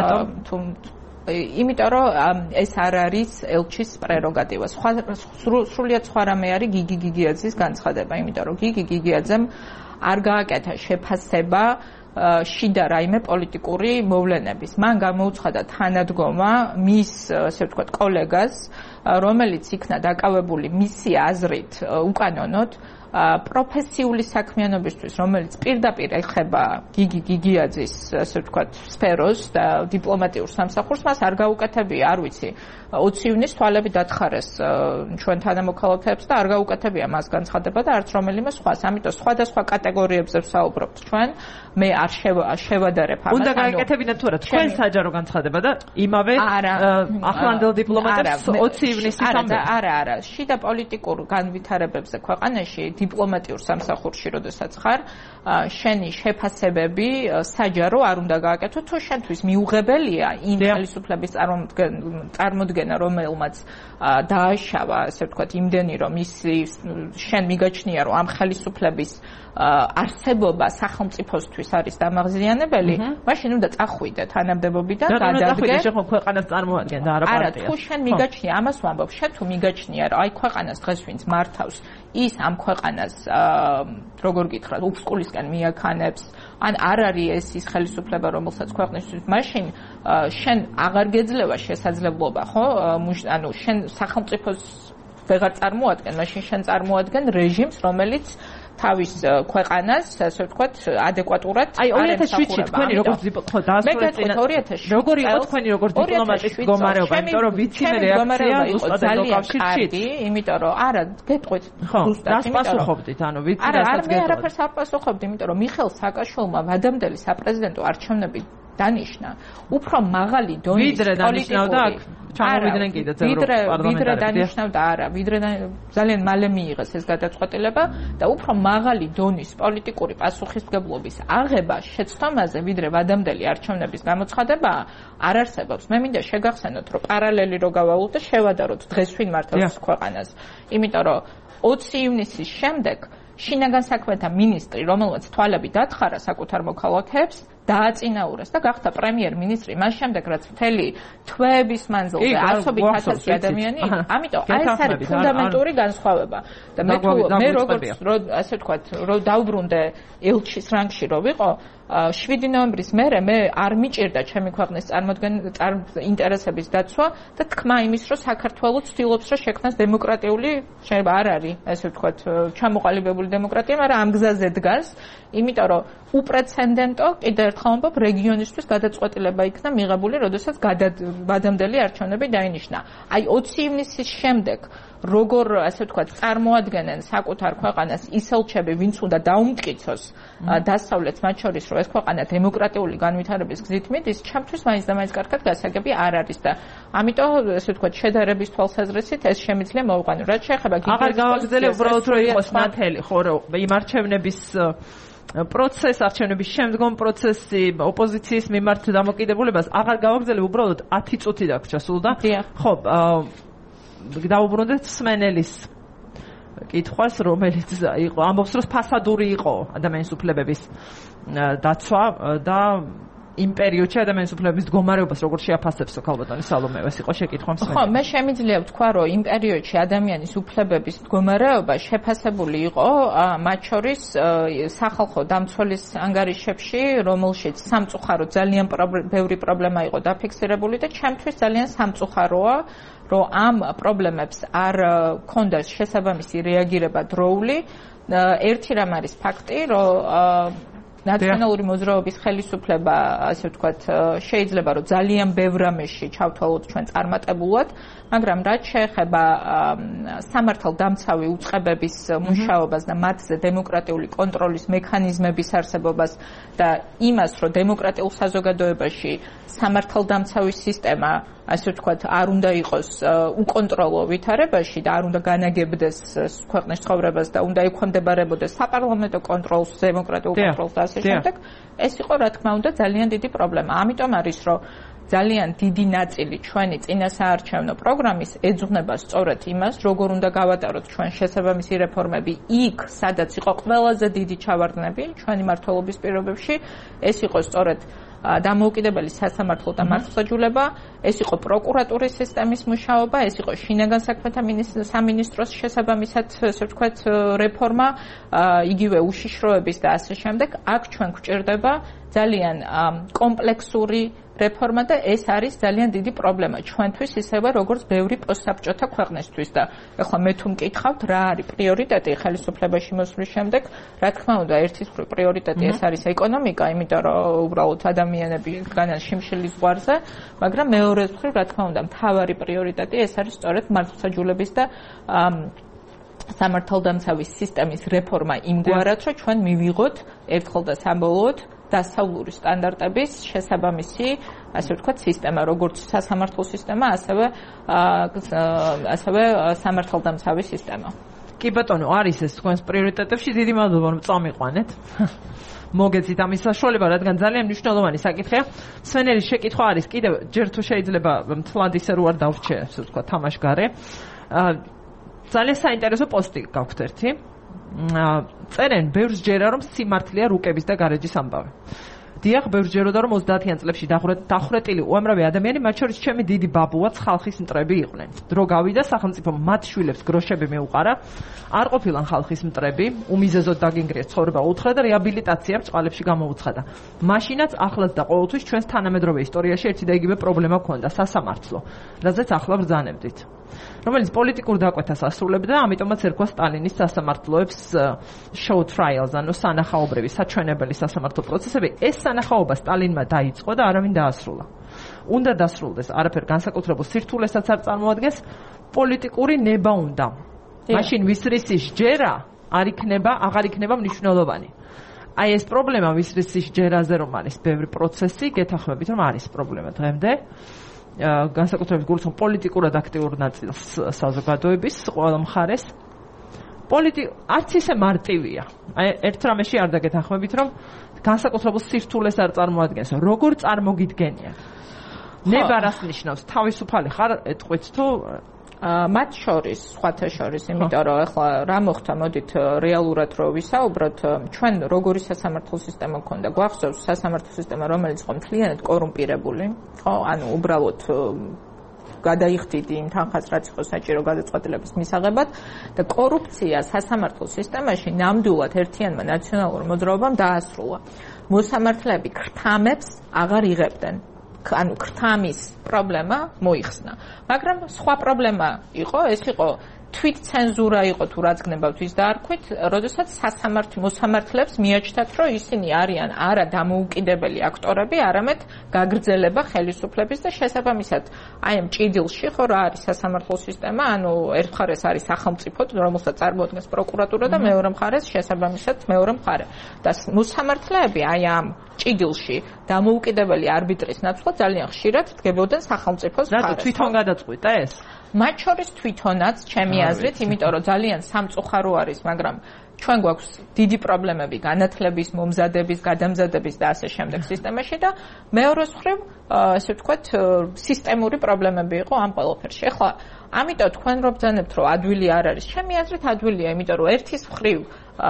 [SPEAKER 3] იმიტომ რომ ეს არ არის ელჩის პრეროგატივა. სრულიად სხვა რამე არის გიგი გიგიაძის განცხადება, იმიტომ რომ გიგი გიგიაძემ არ გააკეთა შეფასება შიდა რაიმე პოლიტიკური მოვლენების. მან გამოუცხადა თანადგომა მის, ასე ვთქვათ, კოლეგას, რომელიც იქნა დაკავებული მისი აზრით უკანონოდ პროფესიული საქმიანობისთვის, რომელიც პირდაპირ ეხება გიგი გიგიაძის, ასე ვთქვათ, სფეროს და დიპლომატიურ სამსახურს, მას არ გაუკეთებია, არ ვიცი, 20 ივნის თვალები დათხარეს ჩვენ თანამოქალაქეებს და არ გაუკეთებია მას განცხადება და არც რომელიმე სხვას. ამიტომ სხვადასხვა კატეგორიებზე ვსაუბრობთ ჩვენ. მე არ შევადარებ ამას.
[SPEAKER 1] უნდა გაეკეთებინათ თუ არა თქვენ საჯარო განცხადება და იმავე ახლანდელ დიპლომატებს 20 ივნისის ამბავი.
[SPEAKER 3] არა. შიდა პოლიტიკურ განვითარებებზე ქვეყანაში დიპლომატიურ სამსახურში, როდესაც ხარ, შენი შეფასებები საჯარო არ უნდა გააკეთო, თუ შენთვის მიუღებელია იმ ხელისუფლების წარმოდგენა, რომელმაც დააშავა, ასე ვთქვათ, იმდენი რომ შენ მიგაჩნია, რომ ამ ხელისუფლების არსებობა სახელმწიფოსთვის არის დამაღზიანებელი, მაშინ უნდა წახვიდე თანამდებობიდან,
[SPEAKER 1] გადადგე. შენ ხო ქვეყანას წარმოადგენ და არა პარტიას.
[SPEAKER 3] არა, თუ შენ მიგაჩნია, ამას ვამბობ, შენ თუ მიგაჩნია, რომ აი ქვეყანას დღეს ვინც მართავს, ის ამ ქვეყანას როგორ გითხრათ, უფსკულისკენ მიაქანებს, ან არ არის ეს ის ხელისუფლება, რომელსაც ქვეყნისთვის, მაშინ შენ აღარ გეძლევა შესაძლებლობა, ხო? ანუ შენ სახელმწიფოს ვეღარ წარმოადგენ, მაშინ შენ წარმოადგენ რეჟიმს, რომელიც თავის ქვეყანას, ასე ვთქვათ, ადეკვატურად
[SPEAKER 1] აი 2007-ში თქვენი როგორც როგორ იყო თქვენი როგორც დიპლომატის მდგომარეობა, იმიტომ რომ ვიცი მე რეაქცია
[SPEAKER 3] ძალიან კარგი, იმიტომ რომ არა, გეტყვით
[SPEAKER 1] ზუსტად, პასუხობდით, ანუ ვიცი რასაც გეტყვით.
[SPEAKER 3] არა, არაფერს არ პასუხობდი, იმიტომ რომ მიხეილ სააკაშვილმა ვადამდელი საპრეზიდენტო არჩევნები დანიშნა უფრო მაღალი დონის პოლიტიკური
[SPEAKER 1] ჩამოვიდნენ კიდეც ევროპარლამენტარები.
[SPEAKER 3] ვიდრე დანიშნავდა არა, ძალიან მალე მიიღეს ეს გადაწყვეტილება და უფრო მაღალი დონის პოლიტიკური პასუხისმგებლობის აღება შეცდომაზე, ვიდრე ვადამდელი არჩევნების გამოცხადება არ არსებობს. მე მინდა შეგახსენოთ, რომ პარალელი რო გავავალოთ და შევადაროთ დღეს ვინ მართავს ქვეყანას. იმიტომ რომ 20 ივნისის შემდეგ შინაგან საქმეთა მინისტრი, რომელმაც თვალები დათხარა საკუთარ მოქალაქეებს, დააწინაურეს და გახდა პრემიერ-მინისტრი მას შემდეგ, რაც მთელი თვეების მანძილზე ასობით ათასი ადამიანი, ამიტომ ეს არის ფუნდამენტური განსხვავება. და მე როგორც ასე ვთქვათ, რომ დაუბრუნდე ელჩის რანგში რო ვიყო, 7 ნოემბრის მერე მე არ მიჭირდა ჩემი ქვეყნის ინტერესების დაცვა და თქმა იმის, რომ საქართველო ცდილობს, რომ შექმნას დემოკრატიული, შეიძლება არ არის, ასე ვთქვათ, ჩამოყალიბებული დემოკრატია, მაგრამ ამ გზაზე დგას, იმიტომ რომ უპრეცედენტო კიდევ ერთხელ ვამბობ, რეგიონისთვის გადაწყვეტილება იქნა მიღებული, როდესაც ვადამდელი არჩევნები დაინიშნა. აი 20 ივნისის შემდეგ როგორ, ასე ვთქვათ, წარმოადგენენ საკუთარ ქვეყანას ის ელჩები, ვინც უნდა დაუმტკიცოს დასავლეთს, მათ შორის, რომ ეს ქვეყანა დემოკრატიული განვითარების გზით მიდის, ჩემთვის მაინც და მაინც კარგად გასაგები არ არის და ამიტომ, ასე ვთქვათ, შედარების თვალსაზრისით ეს შემიძლია მოვიყვანო. რაც შეეხება
[SPEAKER 1] აღარ გავაგრძელე უბრალოდ რომ იყოს ნათელი, ხო, რომ იმ არჩევნების პროცესს, არჩევნების შემდგომ პროცესი, ოპოზიციის მიმართ დამოკიდებულებას აღარ გავაგრძელებ, უბრალოდ 10 წუთი დაგვრჩა სულ და ხო, დაუბრუნდეთ სმენელის კითხვას, რომელიც იყო, ამბობს, რომ ფასადური იყო ადამიანის უფლებების დაცვა და იმ პერიოდში ადამიანის უფლებების მდგომარეობას როგორ შეაფასებს ქალბატონი სალომე, ეს იყო შეკითხვა მსმენელი.
[SPEAKER 3] ხო, მე შემიძლია ვთქვა, რომ იმ პერიოდში ადამიანის უფლებების მდგომარეობა შეფასებული იყო, მათ შორის სახალხო დამცველის ანგარიშებში, რომელშიც სამწუხაროდ ძალიან ბევრი პრობლემა იყო დაფიქსირებული და ჩემთვის ძალიან სამწუხაროა, რომ ამ პრობლემებს არ ქონდა შესაბამისი რეაგირება დროული. ერთი რამ არის ფაქტი, რომ ნაციონალური მოძრაობის ხელისუფლება, ასე ვთქვათ, შეიძლება რომ ძალიან ბევრ რამეში ჩავთვალოთ ჩვენ წარმატებულად, მაგრამ რაც შეეხება სამართალდამცავი უწყებების მუშაობას და მათზე დემოკრატიული კონტროლის მექანიზმების არსებობას და იმას, რომ დემოკრატიულ საზოგადოებაში სამართალდამცავი სისტემა, ასე ვთქვათ, არ უნდა იყოს უკონტროლო ვითარებაში და არ უნდა განაგებდეს ქვეყნის ცხოვრებას და უნდა ექვემდებარებოდეს საპარლამენტო კონტროლს, დემოკრატიულ კონტროლს და ასე შემდეგ, ეს იყო, რა თქმა უნდა, ძალიან დიდი პრობლემა. ამიტომ არის, რომ ძალიან დიდი ნაწილი ჩვენი წინასაარჩევნო პროგრამის ეძღვნება სწორედ იმას, როგორ უნდა გავატაროთ ჩვენ შესაბამისი რეფორმები იქ, სადაც იყო ყველაზე დიდი ჩავარდნები ჩვენი მმართველობის პირობებში, ეს იყო სწორედ დამოუკიდებელი სასამართლო და მართლმსაჯულება, ეს იყო პროკურატურის სისტემის მუშაობა, ეს იყო შინაგან საქმეთა სამინისტროს შესაბამისად, ასე ვთქვათ, რეფორმა, იგივე უშიშროების და ასე შემდეგ. აქ ჩვენ გვჭირდება ძალიან კომპლექსური რეფორმა და ეს არის ძალიან დიდი პრობლემა ჩვენთვის ისევე როგორც ბევრი პოსტსაბჭოთა ქვეყნისთვის და ეხლა მე თუ მკითხავთ რა არის პრიორიტეტი ხელისუფლებაში მოსვლის შემდეგ რა თქმა უნდა ერთის პრიორიტეტი ეს არის ეკონომიკა იმიტომ რომ უბრალოდ ადამიანები განან შიმშილის ზღვარზე მაგრამ მეორეს მხრივ რა თქმა უნდა მთავარი პრიორიტეტი ეს არის სწორედ მართლმსაჯულების და სამართალდამცავის სისტემის რეფორმა იმგვარად რომ ჩვენ მივიღოთ ერთხელ და საბოლოოდ დასავლური სტანდარტების შესაბამისი, ასე ვთქვათ, სისტემა, როგორც სასამართლო სისტემა, ასევე სამართალდამცავი სისტემა.
[SPEAKER 1] კი ბატონო, არის ეს თქვენს პრიორიტეტებში, დიდი მადლობა რომ წამიყვანეთ. მოგეძით ამის საშუალება, რადგან ძალიან მნიშვნელოვანი საკითხია. სვენერის შეკითხვა არის კიდევ ჯერ თუ შეიძლება მთლად ისე რო არ დავრჩე, ასე ვთქვათ, თამაშგარე. ძალიან საინტერესო პოსტი გაქვთ ერთი. წერენ ბევრს ჯერა რომ სიმართლეა რუკების და გარეჯის ამბავი. დიახ, ბევრს ჯეროდა რომ 30-იან წლებში დახვრეტილი უამრავი ადამიანი, მათ შორის ჩემი დიდი ბაბუაც ხალხის მტრები იყვნენ. დრო გავიდა, სახელმწიფო მათ შვილებს გროშები მეუყარა, არ ყოფილან ხალხის მტრები, უმიზეზოდ დაგინგრიეს ცხოვრება უთხრა და რეაბილიტაცია ბწყალებში გამოუცხადა. მაშინაც ახლაც და ყოველთვის ჩვენს თანამედროვე ისტორიაში ერთი და იგივე პრობლემა ჰქონდა სასამართლო, რაზეც ახლა ბრძანებდით. რომელიც პოლიტიკურ დაკვეთას ასრულებდა, ამიტომაც ერქვა სტალინის სასამართლოებს show trials, ანუ სანახაობრივი საჩვენებელი სასამართლო პროცესები. ეს სანახაობა სტალინმა დაიწყო და არავინ დაასრულა. უნდა დასრულდეს, არაფერ განსაკუთრებულ სირთულესაც არ წარმოადგენს, პოლიტიკური ნება უნდა. მაშინ ვისრისის ჯერა აღარ იქნება მნიშვნელოვანი. აი ეს პრობლემა ვისრისის ჯერაზე რომ არის ბევრი პროცესი, გეთანხმებით რომ არის პრობლემა დღემდე. განსაკუთრებით გულისხმობ პოლიტიკურად აქტიურ ნაწილს საზოგადოების ყველა მხარეს. არც ისე მარტივია. აი ერთ რამეში არ დაგეთანხმებით რომ განსაკუთრებულ სირთულეს არ წარმოადგენს. როგორ წარმოგიდგენია? ნება რას ნიშნავს? თავისუფალი ხარ ეთყვით თუ
[SPEAKER 3] მათ შორის, სხვათა შორის, იმიტომ რომ ახლა რა მოხდა, მოდით რეალურად რო ვისაუბროთ, ჩვენ როგორი სასამართლო სისტემა გქონდა, გვახსოვს სასამართლო სისტემა, რომელიც იყო მთლიანად კორუმპირებული, ხო, ანუ უბრალოდ გადაიხდიდი იმ თანხას, რაც იყო საჭირო გადაწყვეტილების მისაღებად და კორუფცია სასამართლო სისტემაში ნამდვილად ერთიანმა ნაციონალურ მოძრაობამ დაასრულა. მოსამართლეები ქრთამებს აღარ იღებდნენ. ანუ ქრთამის პრობლემა მოიხსნა. მაგრამ სხვა პრობლემა იყო, ეს იყო თვით ცენზურა იყო თუ რაც გნებავთ ის დაარქვით, როდესაც მოსამართლეებს მიაჩნდათ, რომ ისინი არიან არა დამოუკიდებელი აქტორები, არამედ გაგრძელება ხელისუფლების და შესაბამისად აი ამ ჭიდილში ხო რა არის სასამართლო სისტემა, ანუ ერთ მხარეს არის სახელმწიფო, რომელსაც წარმოადგენს პროკურატურა და მეორე მხარეს შესაბამისად მეორე მხარე. და მოსამართლეები აი ამ ჭიდილში დამოუკიდებელი არბიტრის ნაცვლად ძალიან ხშირად დგებოდნენ სახელმწიფოს მხარეს.
[SPEAKER 1] რატო თვითონ გადაწყვიტა ეს?
[SPEAKER 3] მათ შორის თვითონაც ჩემი აზრით, იმიტომ რომ ძალიან სამწუხარო არის, მაგრამ ჩვენ გვაქვს დიდი პრობლემები განათლების, მომზადების, გადამზადების და ასე შემდეგ სისტემაში და მეორეს მხრივ, ასე ვთქვათ, სისტემური პრობლემები იყო ამ ყველაფერში. ეხლა, ამიტომ თქვენ რო ბრძანებთ, რომ ადვილი არ არის, ჩემი აზრით ადვილია, იმიტომ რომ ერთის მხრივ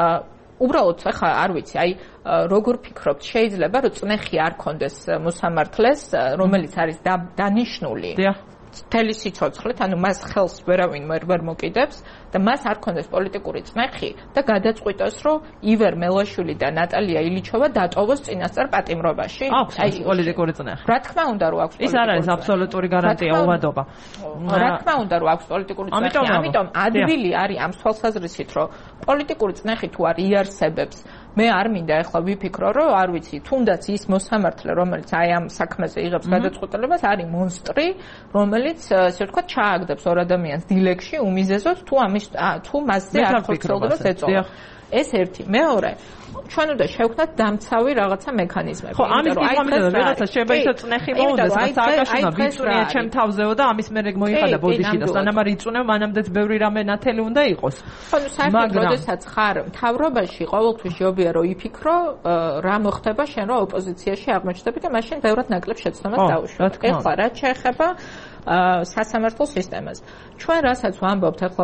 [SPEAKER 3] უბრალოდ ახლა არ ვიცი, აი როგორ ფიქრობთ, შეიძლება რომ წნეხი არ კონდეს მოსამართლეს, რომელიც არის დანიშნული. მთელი სიცოცხლით, ანუ მას ხელს ვერავინ ვერ მოკიდებს და მას არ კონდეს პოლიტიკური წნეხი და გადაწყვიტოს, რომ ივერ მელაშვილი და ნატალია ილიჩოვა დატოვოს წინასწარ პატიმრობაში.
[SPEAKER 1] აი პოლიტიკური წნეხი.
[SPEAKER 3] რა თქმა უნდა, რომ აქვს
[SPEAKER 1] ის არ არის აბსოლუტური გარანტია უვადობა.
[SPEAKER 3] რა თქმა უნდა, რომ აქვს პოლიტიკური წნეხი, ამიტომ ადვილი არის ამ თვალსაზრისით, რომ პოლიტიკური წნეხი თუ არ იარსებებს, მე არ მინდა ახლა ვიფიქრო, რომ არ ვიცი, თუნდაც ის მოსამართლე, რომელიც აი ამ საქმეზე იღებს გადაწყვეტილებას, არის მონსტრი, რომელიც, ასე ვთქვათ, ჩააგდებს ორ ადამიანს დილეგში უმიზეზოდ თუ მასზე არ ხორციელდება ეწოლა. ეს ერთი. მეორე, ჩვენ უნდა შევქმნათ დამცავი რაღაცა მექანიზმები.
[SPEAKER 1] ხო, ამის მიღწევა რაღაცა შეიძლება ისე წნეხი მოუდეს, სააკაშვილმა ვიწუნია ჩემ თავზეო და ამის მერე მოიხადა ბოდიში და სანამ არ იწუნევ, მანამდეც ბევრი რამე ნათელი უნდა იყოს.
[SPEAKER 3] ხო, საერთოდ როდესაც ხარ მთავრობაში, ყოველთვის ჯობია რომ იფიქრო, რა მოხდება შენ რო ოპოზიციაში აღმოჩნდები და მაშინ ბევრად ნაკლებ შეცდომას დაუშვებ. ეხლა რაც შეეხება სასამართლო სისტემას. ჩვენ რასაც ვამბობთ ახლა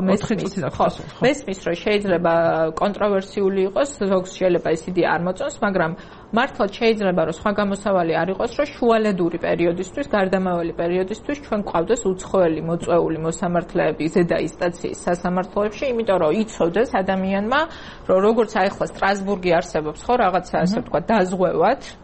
[SPEAKER 3] მესმის რომ შეიძლება კონტროვერსიული იყოს, ზოგს შეიძლება ეს იდეა არ მოწონს, მაგრამ მართლა შეიძლება რომ სხვა გამოსავალი არ იყოს, რომ შუალედური პერიოდისთვის, გარდამავალი პერიოდისთვის ჩვენ გვყავდეს უცხოელი მოწვეული მოსამართლეები ზედა ინსტანციის სასამართლოებში, იმიტომ რომ იცოდეს ადამიანმა, რომ როგორც აი ახლა სტრასბურგი არსებობს, ხო, რაღაცა ასე ვთქვათ, დაზღვევად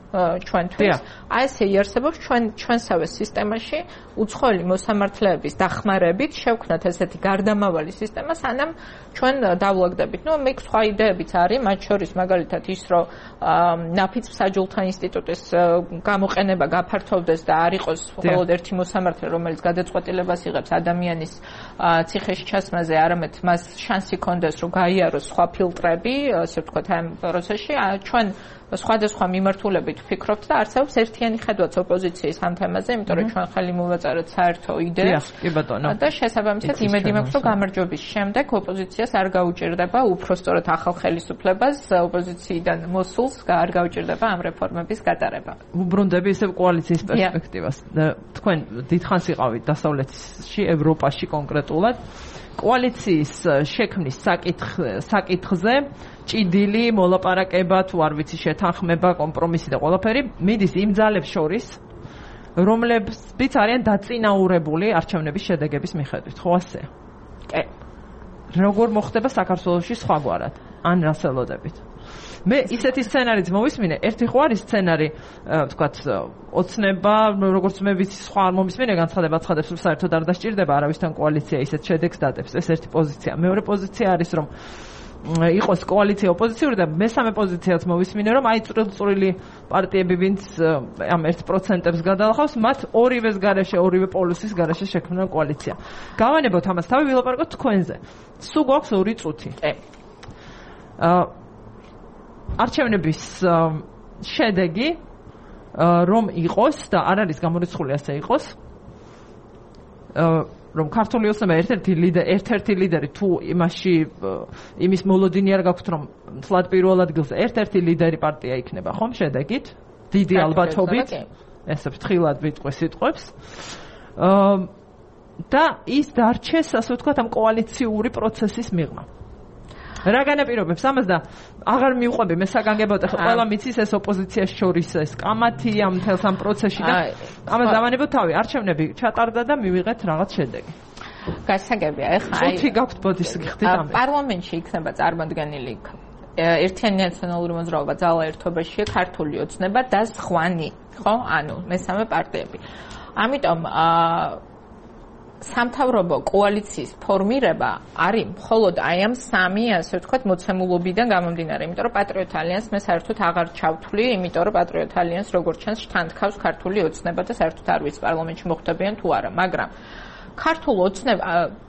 [SPEAKER 3] ჩვენთვის. აი ესე იარსებობს ჩვენსავე სისტემაში უცხოელი მოსამართლეების დახმარებით შევქმნათ ესეთი გარდამავალი სისტემა, სანამ ჩვენ დავლაგდებით. ნუ მე სხვა იდეებიც არის, მათ შორის მაგალითად ის, რომ ნაფიც მსაჯულთა ინსტიტუტის გამოყენება გაფართოვდეს და არ იყოს მხოლოდ ერთი მოსამართლე, რომელიც გადაწყვეტილებას იღებს ადამიანის ციხეში ჩასმაზე, არამედ მას შანსი ჰქონდეს, რომ გაიაროს სხვა ფილტრები, ასე ვთქვათ, ამ პროცესში. ჩვენ სხვადასხვა მიმართულებით ვფიქრობთ და არსებობს ერთიანი ხედვაც ოპოზიციის ამ თემაზე, იმიტომ რომ ჩვენ ხელი მოვაწერეთ საერთო იდეას.
[SPEAKER 1] კი ბატონო.
[SPEAKER 3] და შესაბამისად იმედი მაქვს, რომ გამარჯვების შემდეგ ოპოზიციას არ გაუჭირდება უფრო სწორად ახალ ხელისუფლებას, ოპოზიციიდან მოსულს არ გაუჭირდება ამ რეფორმების გატარება.
[SPEAKER 1] უბრუნდები ისევ კოალიციის პერსპექტივას. თქვენ დიდხანს იყავით დასავლეთში, ევროპაში კონკრეტულად. კოალიციის შექმნის საკითხზე ჭიდილი მოლაპარაკება თუ არ ვიცი შეთანხმება კომპრომისი და ყველაფერი მიდის იმ ძალებს შორის რომლებიც არიან დაწინაურებული არჩევნების შედეგების მიხედვით ხო ასე?
[SPEAKER 3] კი.
[SPEAKER 1] როგორ მოხდება საქართველოში სხვაგვარად ან რას ელოდებით? მე ისეთი სცენარიც მოვისმინე, ერთი ხო არის სცენარი, ვთქვათ, ოცნება, როგორც მე ვიცი, სხვა არ მომისმინე განცხადება ცხადებს, რომ საერთოდ არ დასჭირდება არავისთან კოალიცია ისეთ შედეგს დადებს. ეს ერთი პოზიცია. მეორე პოზიცია არის, რომ იყოს კოალიცია ოპოზიციური და მესამე პოზიციაც მოვისმინე, რომ აი წვრილ-წვრილი პარტიები, ვინც ამ 1%-ებს გადალახავს, მათ ორივეს გარეშე, ორივე პოლუსის გარეშე შექმნა კოალიცია. გავანებოთ ამას, თავი ვილაპარაკოთ თქვენზე. სულ გვაქვს 2 წუთი. არჩევნების შედეგი რომ იყოს და არ არის გამორიცხული ასე იყოს, რომ ქართული ოცნება ერთ-ერთი ლიდერი თუ იმის მოლოდინი არ გაქვთ, რომ თლად პირველ ადგილზე ერთ-ერთი ლიდერი პარტია იქნება, ხომ შედეგით? დიდი ალბათობით. ესე ფრთხილად ვიტყვი სიტყვებს. და ის დარჩეს, ასე ვთქვათ, ამ კოალიციური პროცესის მიღმა. რა განაპირობებს ამას და აღარ მივყვები მე საგანგებოდ ყველა მიცის ეს ოპოზიციაში შორის ეს კამათი ამ მთელს ამ პროცესში და ამას დავანებოთ თავი არჩევნები ჩატარდა და მივიღეთ რაღაც შედეგი.
[SPEAKER 3] გასაგებია ეხლა
[SPEAKER 1] აი წუთი გაქვთ ბოდის გიხდით ამას.
[SPEAKER 3] პარლამენტში იქნება წარმოდგენილი ერთიანი ნაციონალური მოძრაობა ძალა ერთობაშია ქართული ოცნება და სხვანი, ხო? ანუ მესამე პარტიები. ამიტომ სამთავრობო კოალიციის ფორმირება არის მხოლოდ აი ამ სამი, ასე ვთქვათ, მოცემულობიდან გამომდინარე, იმიტომ რომ პატრიოტ ალიანსს მე საერთოდ აღარ ჩავთვლი, იმიტომ რომ პატრიოტ ალიანსს როგორც ჩანს შთანთქავს ქართული ოცნება და საერთოდ არ ვიცი პარლამენტში მოხდებიან თუ არა, მაგრამ ქართულ ოცნება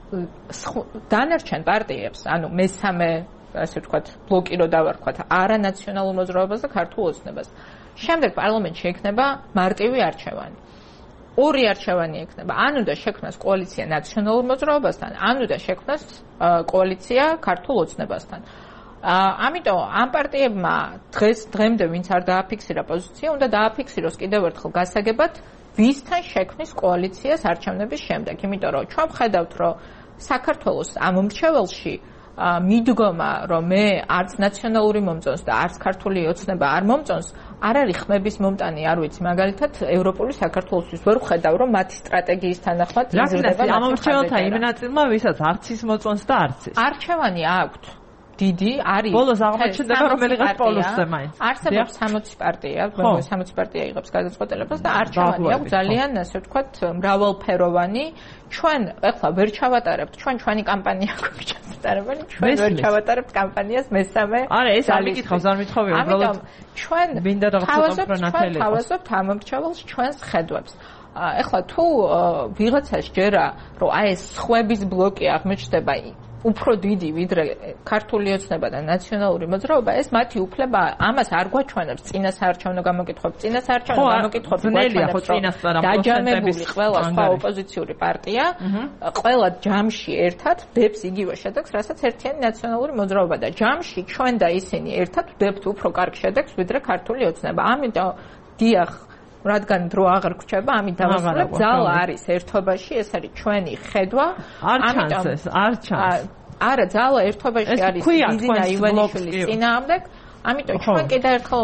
[SPEAKER 3] დანარჩენ პარტიებს, ანუ მესამე, ასე ვთქვათ, ბლოკი რო დავარქვათ, არანაციონალურ მოძრაობას და ქართულ ოცნებას. შემდეგ პარლამენტში ექნება მარტივი არჩევანი. ორი არჩევანი ექნება, ანუ და შექმნას კოალიცია ნაციონალურ მოძრაობასთან, ანუ და შექმნას კოალიცია ქართულ ოცნებასთან. ამიტომ ამ პარტიებმა დღემდე ვინც არ დააფიქსირა პოზიცია, უნდა დააფიქსიროს კიდევ ერთხელ გასაგებად, ვისთან შექმნის კოალიციას არჩევნების შემდეგ, იმიტომ რომ ჩვენ ვხედავთ, რომ საქართველოს ამ მრჩეველში მიდგომა, რომ მე არც ნაციონალური მომწონს და არც ქართული ოცნება არ მომწონს, არ არის ხმების მომტანი, არ ვიცი, მაგალითად, ევროპული საქართველოსთვის ვერ ვხედავ, რომ მათი სტრატეგიის თანახმად იზრდება
[SPEAKER 1] ამ მრჩეველთა იმ ნაწილმა, ვისაც არც ის მოწონს და არც ის.
[SPEAKER 3] არჩევანი აქვთ. დიდი არის.
[SPEAKER 1] ბოლოს აღმოჩნდება რომელიღაც პოლუსზე მაინც.
[SPEAKER 3] არსებობს 60 პარტია, 60 პარტია იღებს გადაწყვეტილებას და არჩევანი აქვს ძალიან, ასე ვთქვათ, მრავალფეროვანი. ჩვენ ახლა ვერ ჩავატარებთ, ჩვენი კამპანია გვიჩასტარებელი, ჩვენ ვერ ჩავატარებთ კამპანიას მესამე.
[SPEAKER 1] არა, ეს არ მიკითხავს, არ მithოვია, უბრალოდ
[SPEAKER 3] ჩვენ
[SPEAKER 1] მინდა რაღაცა პრონათელი.
[SPEAKER 3] თავაზობთ ამ მრჩეველს ჩვენს ხედვებს. ახლა თუ ვიღაცას ჯერა, რომ აი ეს სხვების ბლოკი აღმოჩნდება უფრო დიდი ვიდრე ქართული ოცნება და ნაციონალური მოძრაობა, ეს მათი უფლება, ამას არ გვაჩვენებს წინასაარჩევნო გამოკითხვები. წინასაარჩევნო გამოკითხვები გვაჩვენებს, რომ დაჯამებული ყველა სხვა ოპოზიციური პარტია, ყველა ჯამში ერთად ვდებს იგივე შედეგს, რასაც ერთიანი ნაციონალური მოძრაობა და ჯამში ჩვენ და ისინი ერთად ვდებთ უფრო კარგ შედეგს, ვიდრე ქართული ოცნება. ამიტომ დიახ, რადგან დრო აღარ გვჭება, ამით დავასრულებ, ძალა არის ერთობაში, ეს არის ჩვენი ხედვა.
[SPEAKER 1] არ ჩანს.
[SPEAKER 3] არა, ძალა ერთობაში არის ბიზინა ივანიშვილის წინააღმდეგ. ამიტომ ჩვენ კიდე ერთხელ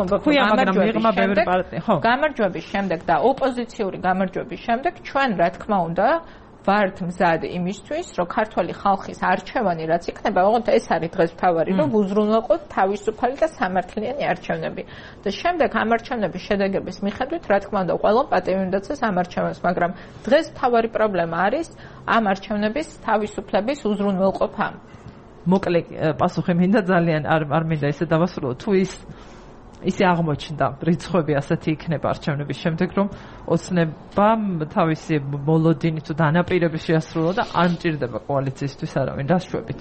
[SPEAKER 3] გამარჯვების შემდეგ და ოპოზიციური გამარჯვების შემდეგ ჩვენ, რა თქმა უნდა, ვართ მზად იმისთვის, რომ ქართული ხალხის არჩევანი რაც იქნება, ოღონდ ეს არის დღეს მთავარი, რომ უზრუნველყოთ თავისუფალი და სამართლიანი არჩევნები. და შემდეგ ამ არჩევნების შედეგების მიხედვით, რა თქმა უნდა, ყველა პატივი უნდა წეს ამ არჩევნებს, მაგრამ დღეს მთავარი პრობლემა არის ამ არჩევნების თავისუფლების უზრუნველყოფა.
[SPEAKER 1] მოკლე პასუხი მინდა ძალიან არ მინდა ესე დავასრულო თუ ისე აღმოჩნდა რიცხვები ასეთი იქნება არჩევნების შემდეგ რომ ოცნება თავისი მოლოდინი თუ დანაპირების შეასრულო და არ მჭირდება კოალიციისთვის არავინ რა შვებით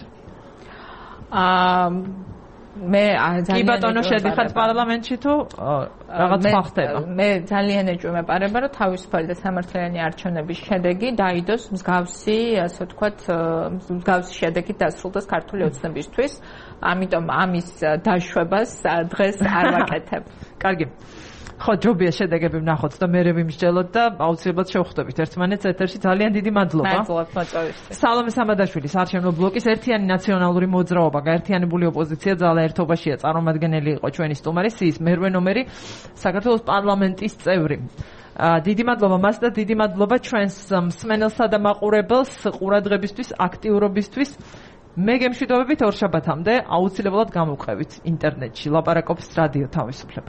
[SPEAKER 3] მე ძალიან
[SPEAKER 1] კი ბატონო შედიხართ პარლამენტში თუ რაღაც ხდება
[SPEAKER 3] მე ძალიან ეჭვმეპარება რომ თავისუფალი და სამართლიანი არჩევნების შედეგი დაიდოს მსგავსი ასე ვთქვათ მსგავსი შედეგით დასრულდეს ქართული ოცნებისთვის ამიტომ ამის დაშვებას დღეს არ ვაკეთებ
[SPEAKER 1] კარგი ხო ჯობია შედეგები ვნახოთ და მე ვიმსჯელოთ და აუცილებლად შევხვდებით ერთმანეთს ეთერში ძალიან დიდი მადლობა
[SPEAKER 3] მადლობა მოწვევისთვის
[SPEAKER 1] სალომე სამადაშვილის არჩევნო ბლოკის ერთიანი ნაციონალური მოძრაობა გაერთიანებული ოპოზიცია ძალა ერთობაშია წარმომადგენელი იყო ჩვენი სტუმარი სიის მერვე ნომერი საქართველოს პარლამენტის წევრი დიდი მადლობა მას და დიდი მადლობა ჩვენს მსმენელსა და მაყურებელს ყურადღებისთვის აქტიურობისთვის მე გემშვიდობებით ორშაბათამდე აუცილებლად გამოვყევით ინტერნეტში ლაპარაკობს რადიო თავისუფლება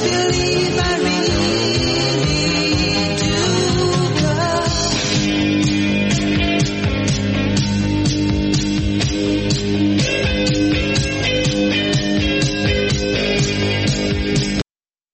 [SPEAKER 4] believe I